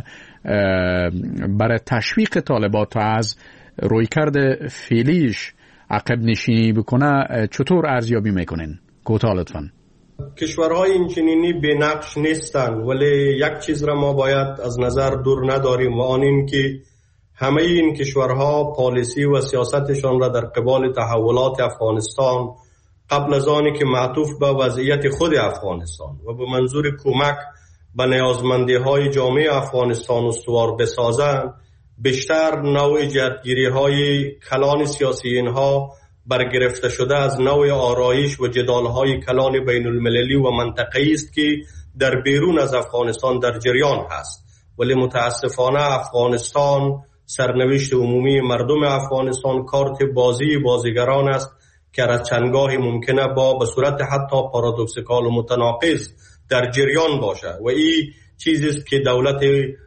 برای تشویق طالبات تا از رویکرد فعلیش عقب نشینی بکنه چطور ارزیابی میکنین؟ کوتاه لطفاً. کشورهای اینچنینی به نقش نیستن، ولی یک چیز را ما باید از نظر دور نداریم و آن این که همه این کشورها پالیسی و سیاستشان را در قبال تحولات افغانستان قبل از آنی که معطوف به وضعیت خود افغانستان و به منظور کمک به نیازمندی های جامعه افغانستان استوار بسازند، بیشتر نوع جهتگیری های کلان سیاسی اینها برگرفته شده از نوع آرایش و جدال های کلان بین المللی و منطقه‌ای است که در بیرون از افغانستان در جریان هست. ولی متاسفانه افغانستان، سرنوشت عمومی مردم افغانستان کارت بازی بازیگران است که از چندگاهی ممکنه با به صورت حتی پارادوکسیکال و متناقض در جریان باشه و این چیزی است که دولت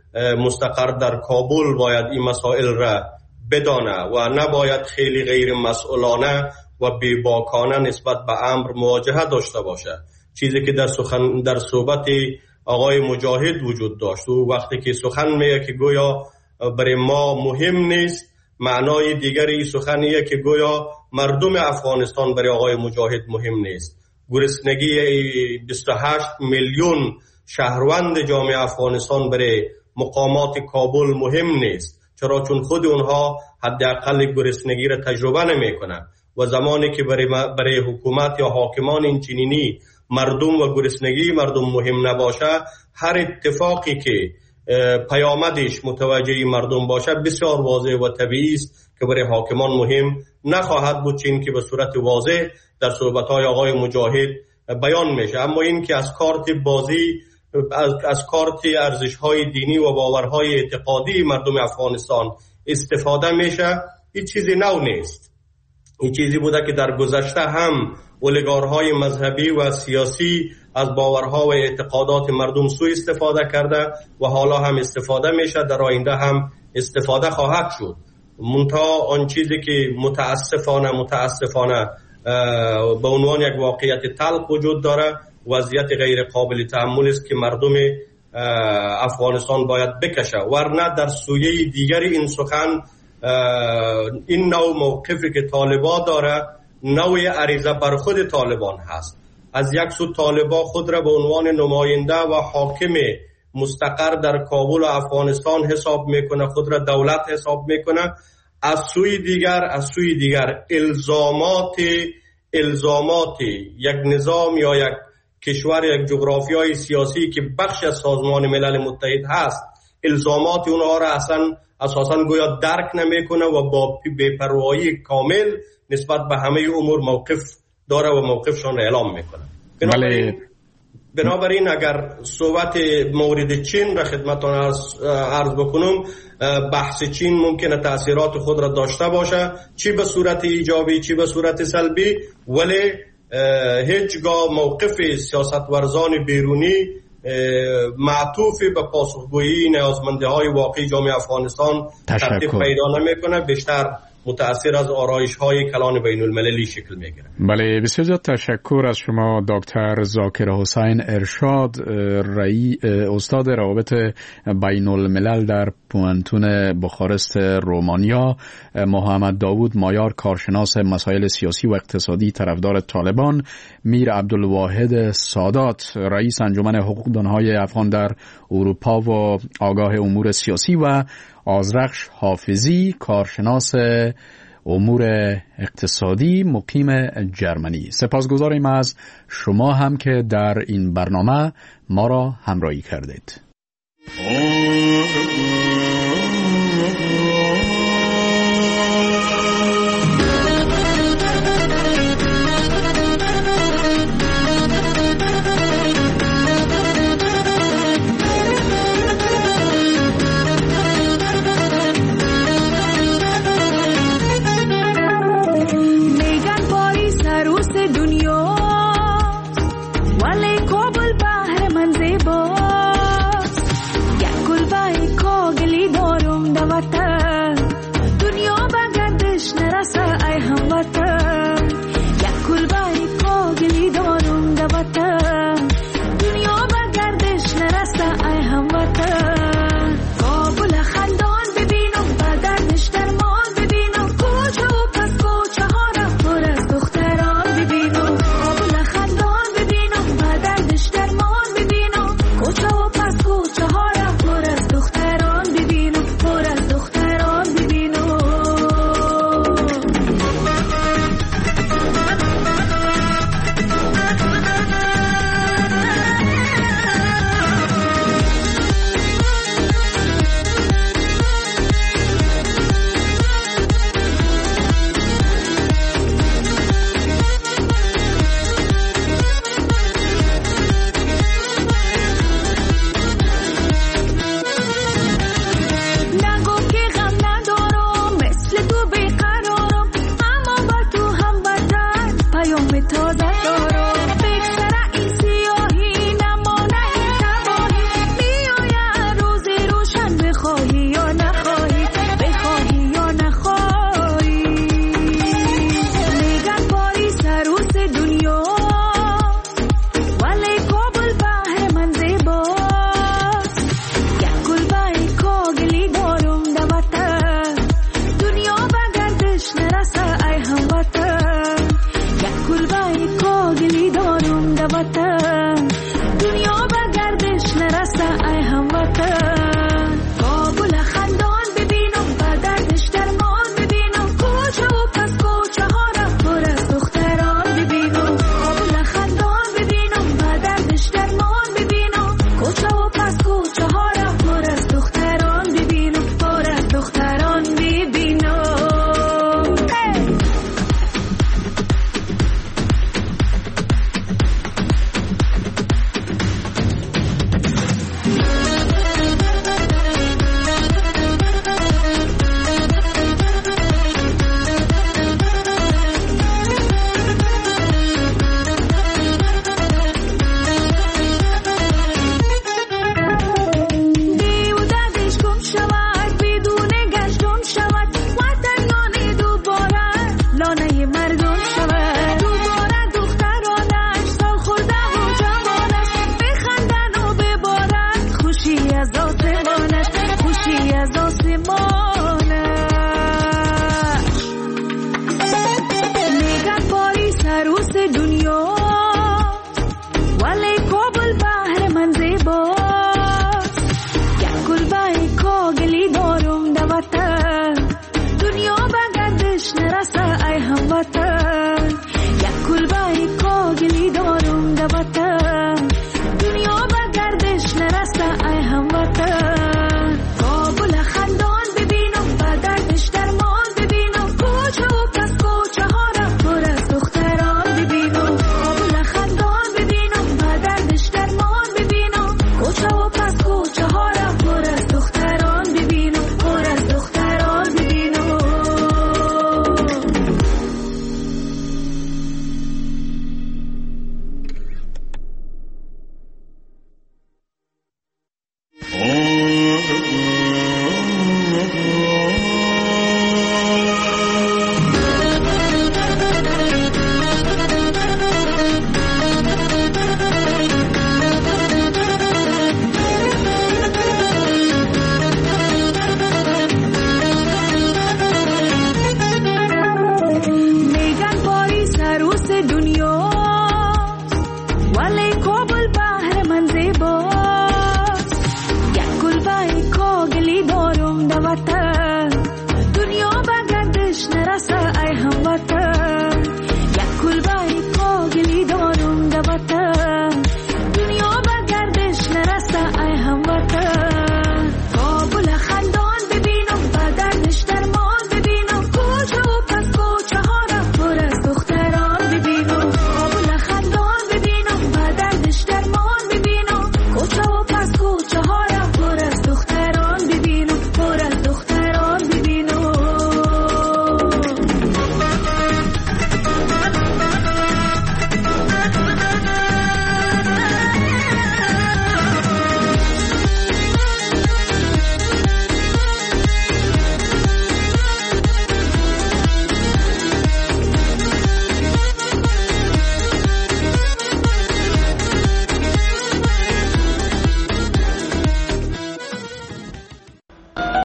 مستقر در کابل باید این مسائل را بدانه و نباید خیلی غیر مسئولانه و بیباکانه نسبت به امر مواجهه داشته باشه. چیزی که در سخن در صحبت آقای مجاهد وجود داشت و وقتی که سخن میگه که گویا برای ما مهم نیست، معنای دیگری سخنیه که گویا مردم افغانستان برای آقای مجاهد مهم نیست. گرسنگی بیست و هشت میلیون شهروند جامعه افغانستان برای مقامات کابل مهم نیست. چرا؟ چون خود اونها حداقل گرسنگی را تجربه نمیکنن و زمانی که برای برای حکومت یا حاکمان این چنینی مردم و گرسنگی مردم مهم نباشه، هر اتفاقی که پیامدش متوجه مردم باشه بسیار واضح و طبیعی است که برای حاکمان مهم نخواهد بود، چون که به صورت واضح در صحبت‌های آقای مجاهد بیان میشه. اما این که از کارت بازی از, از کارت ارزش‌های دینی و باورهای اعتقادی مردم افغانستان استفاده میشه، این چیزی نو نیست. این چیزی بوده که در گذشته هم اولیگارهای مذهبی و سیاسی از باورها و اعتقادات مردم سوء استفاده کرده و حالا هم استفاده میشه، در آینده هم استفاده خواهد شد. منتها آن چیزی که متاسفانه متاسفانه به عنوان یک واقعیت تلخ وجود داره، وضعیت غیر قابل تحمل است که مردم افغانستان باید بکشه، ورنه در سویه دیگری این سخن این نوع موقفی که طالبان داره نوع عریضه بر خود طالبان هست. از یک سو طالبان خود را به عنوان نماینده و حاکم مستقر در کابل و افغانستان حساب میکنه، خود را دولت حساب میکنه. از سوی دیگر از سوی دیگر الزامات الزامات یک نظام یا یک کشور، یک جغرافیای سیاسی که بخش از سازمان ملل متحد هست، الزامات اونها را اصلا اساساً گویا درک نمیکنه و با بی‌پروایی کامل نسبت به همه امور موقف داره و موقفشان را اعلام میکنه. بنابراین بنابراین اگر صحبت مورد چین را خدمتتان عرض بکنم، بحث چین ممکنه تأثیرات خود را داشته باشه، چی به صورت ایجابی چی به صورت سلبی، ولی هیچگاه موقف سیاستورزان بیرونی معطوف به پاسخگویی نیازمندی‌های واقعی جامعه افغانستان ترتیب پیدا نمی‌کنه، بیشتر متأثر از آرایش‌های کلان بین المللی شکل می‌گیره. بله، بسیار زیاد تشکر از شما دکتر ذاکر حسین ارشاد، رئی استاد روابط بین الملل در پوانتون بخارست رومانیا، محمد داوود مایار کارشناس مسائل سیاسی و اقتصادی طرفدار طالبان، میر عبدالواحد سادات رئیس انجمن حقوق دانهای افغان در اروپا و آگاه امور سیاسی و آذرخش حافظی کارشناس امور اقتصادی مقیم جرمنی. سپاسگزاریم از شما هم که در این برنامه ما را همراهی کردید. یا نخواهی، بخواهی یا نخواهی. میگن پاریس عروس دنیا، ولی کابل بحر من زیباست. یک کلبه کاغلی دارم در وطن، دنیا به گردش نرسه ای هموطن. یک کلبه کاغلی دارم در وطن، دنیا به گردش نرسه ای هموطن. کابل خندان ببینم به دردش درمان ببینم، کوچه و پس کوچه ها را پر از دختران ببینم. کابل خندان ببینم به دردش درمان ببینم، کوچه و پس کوچه ها را پر از دختران ببینم، پر از دختران ببینم. دیو دردش گم شود بدون گشتم شود، وطن لانه دوباره لانه مردم شود. دوباره دخترانش سال خورده و جوانش، بخندن و ببارن خوشی از آسمانش، خوشی از آسمانش. میگن پاریس عروس دنیا، ولی کابل بحر من زیباست. یک کلبه کاغلی دارم در وطن، دنیا به گردش نرسه ای هموطن. یک کلبه کاغلی دارم در وطن، دنیا به گردش نرسه ای هموطن. کابل خندان ببینم به دردش درمان ببینم، کوچه و پس کوچه ها را پر از دختران ببینم. کابل خندان ببینم به دردش درمان ببینم، کوچه و پس کوچه ها را پر از دختران ببینم، پر از دختران ببینم. Oh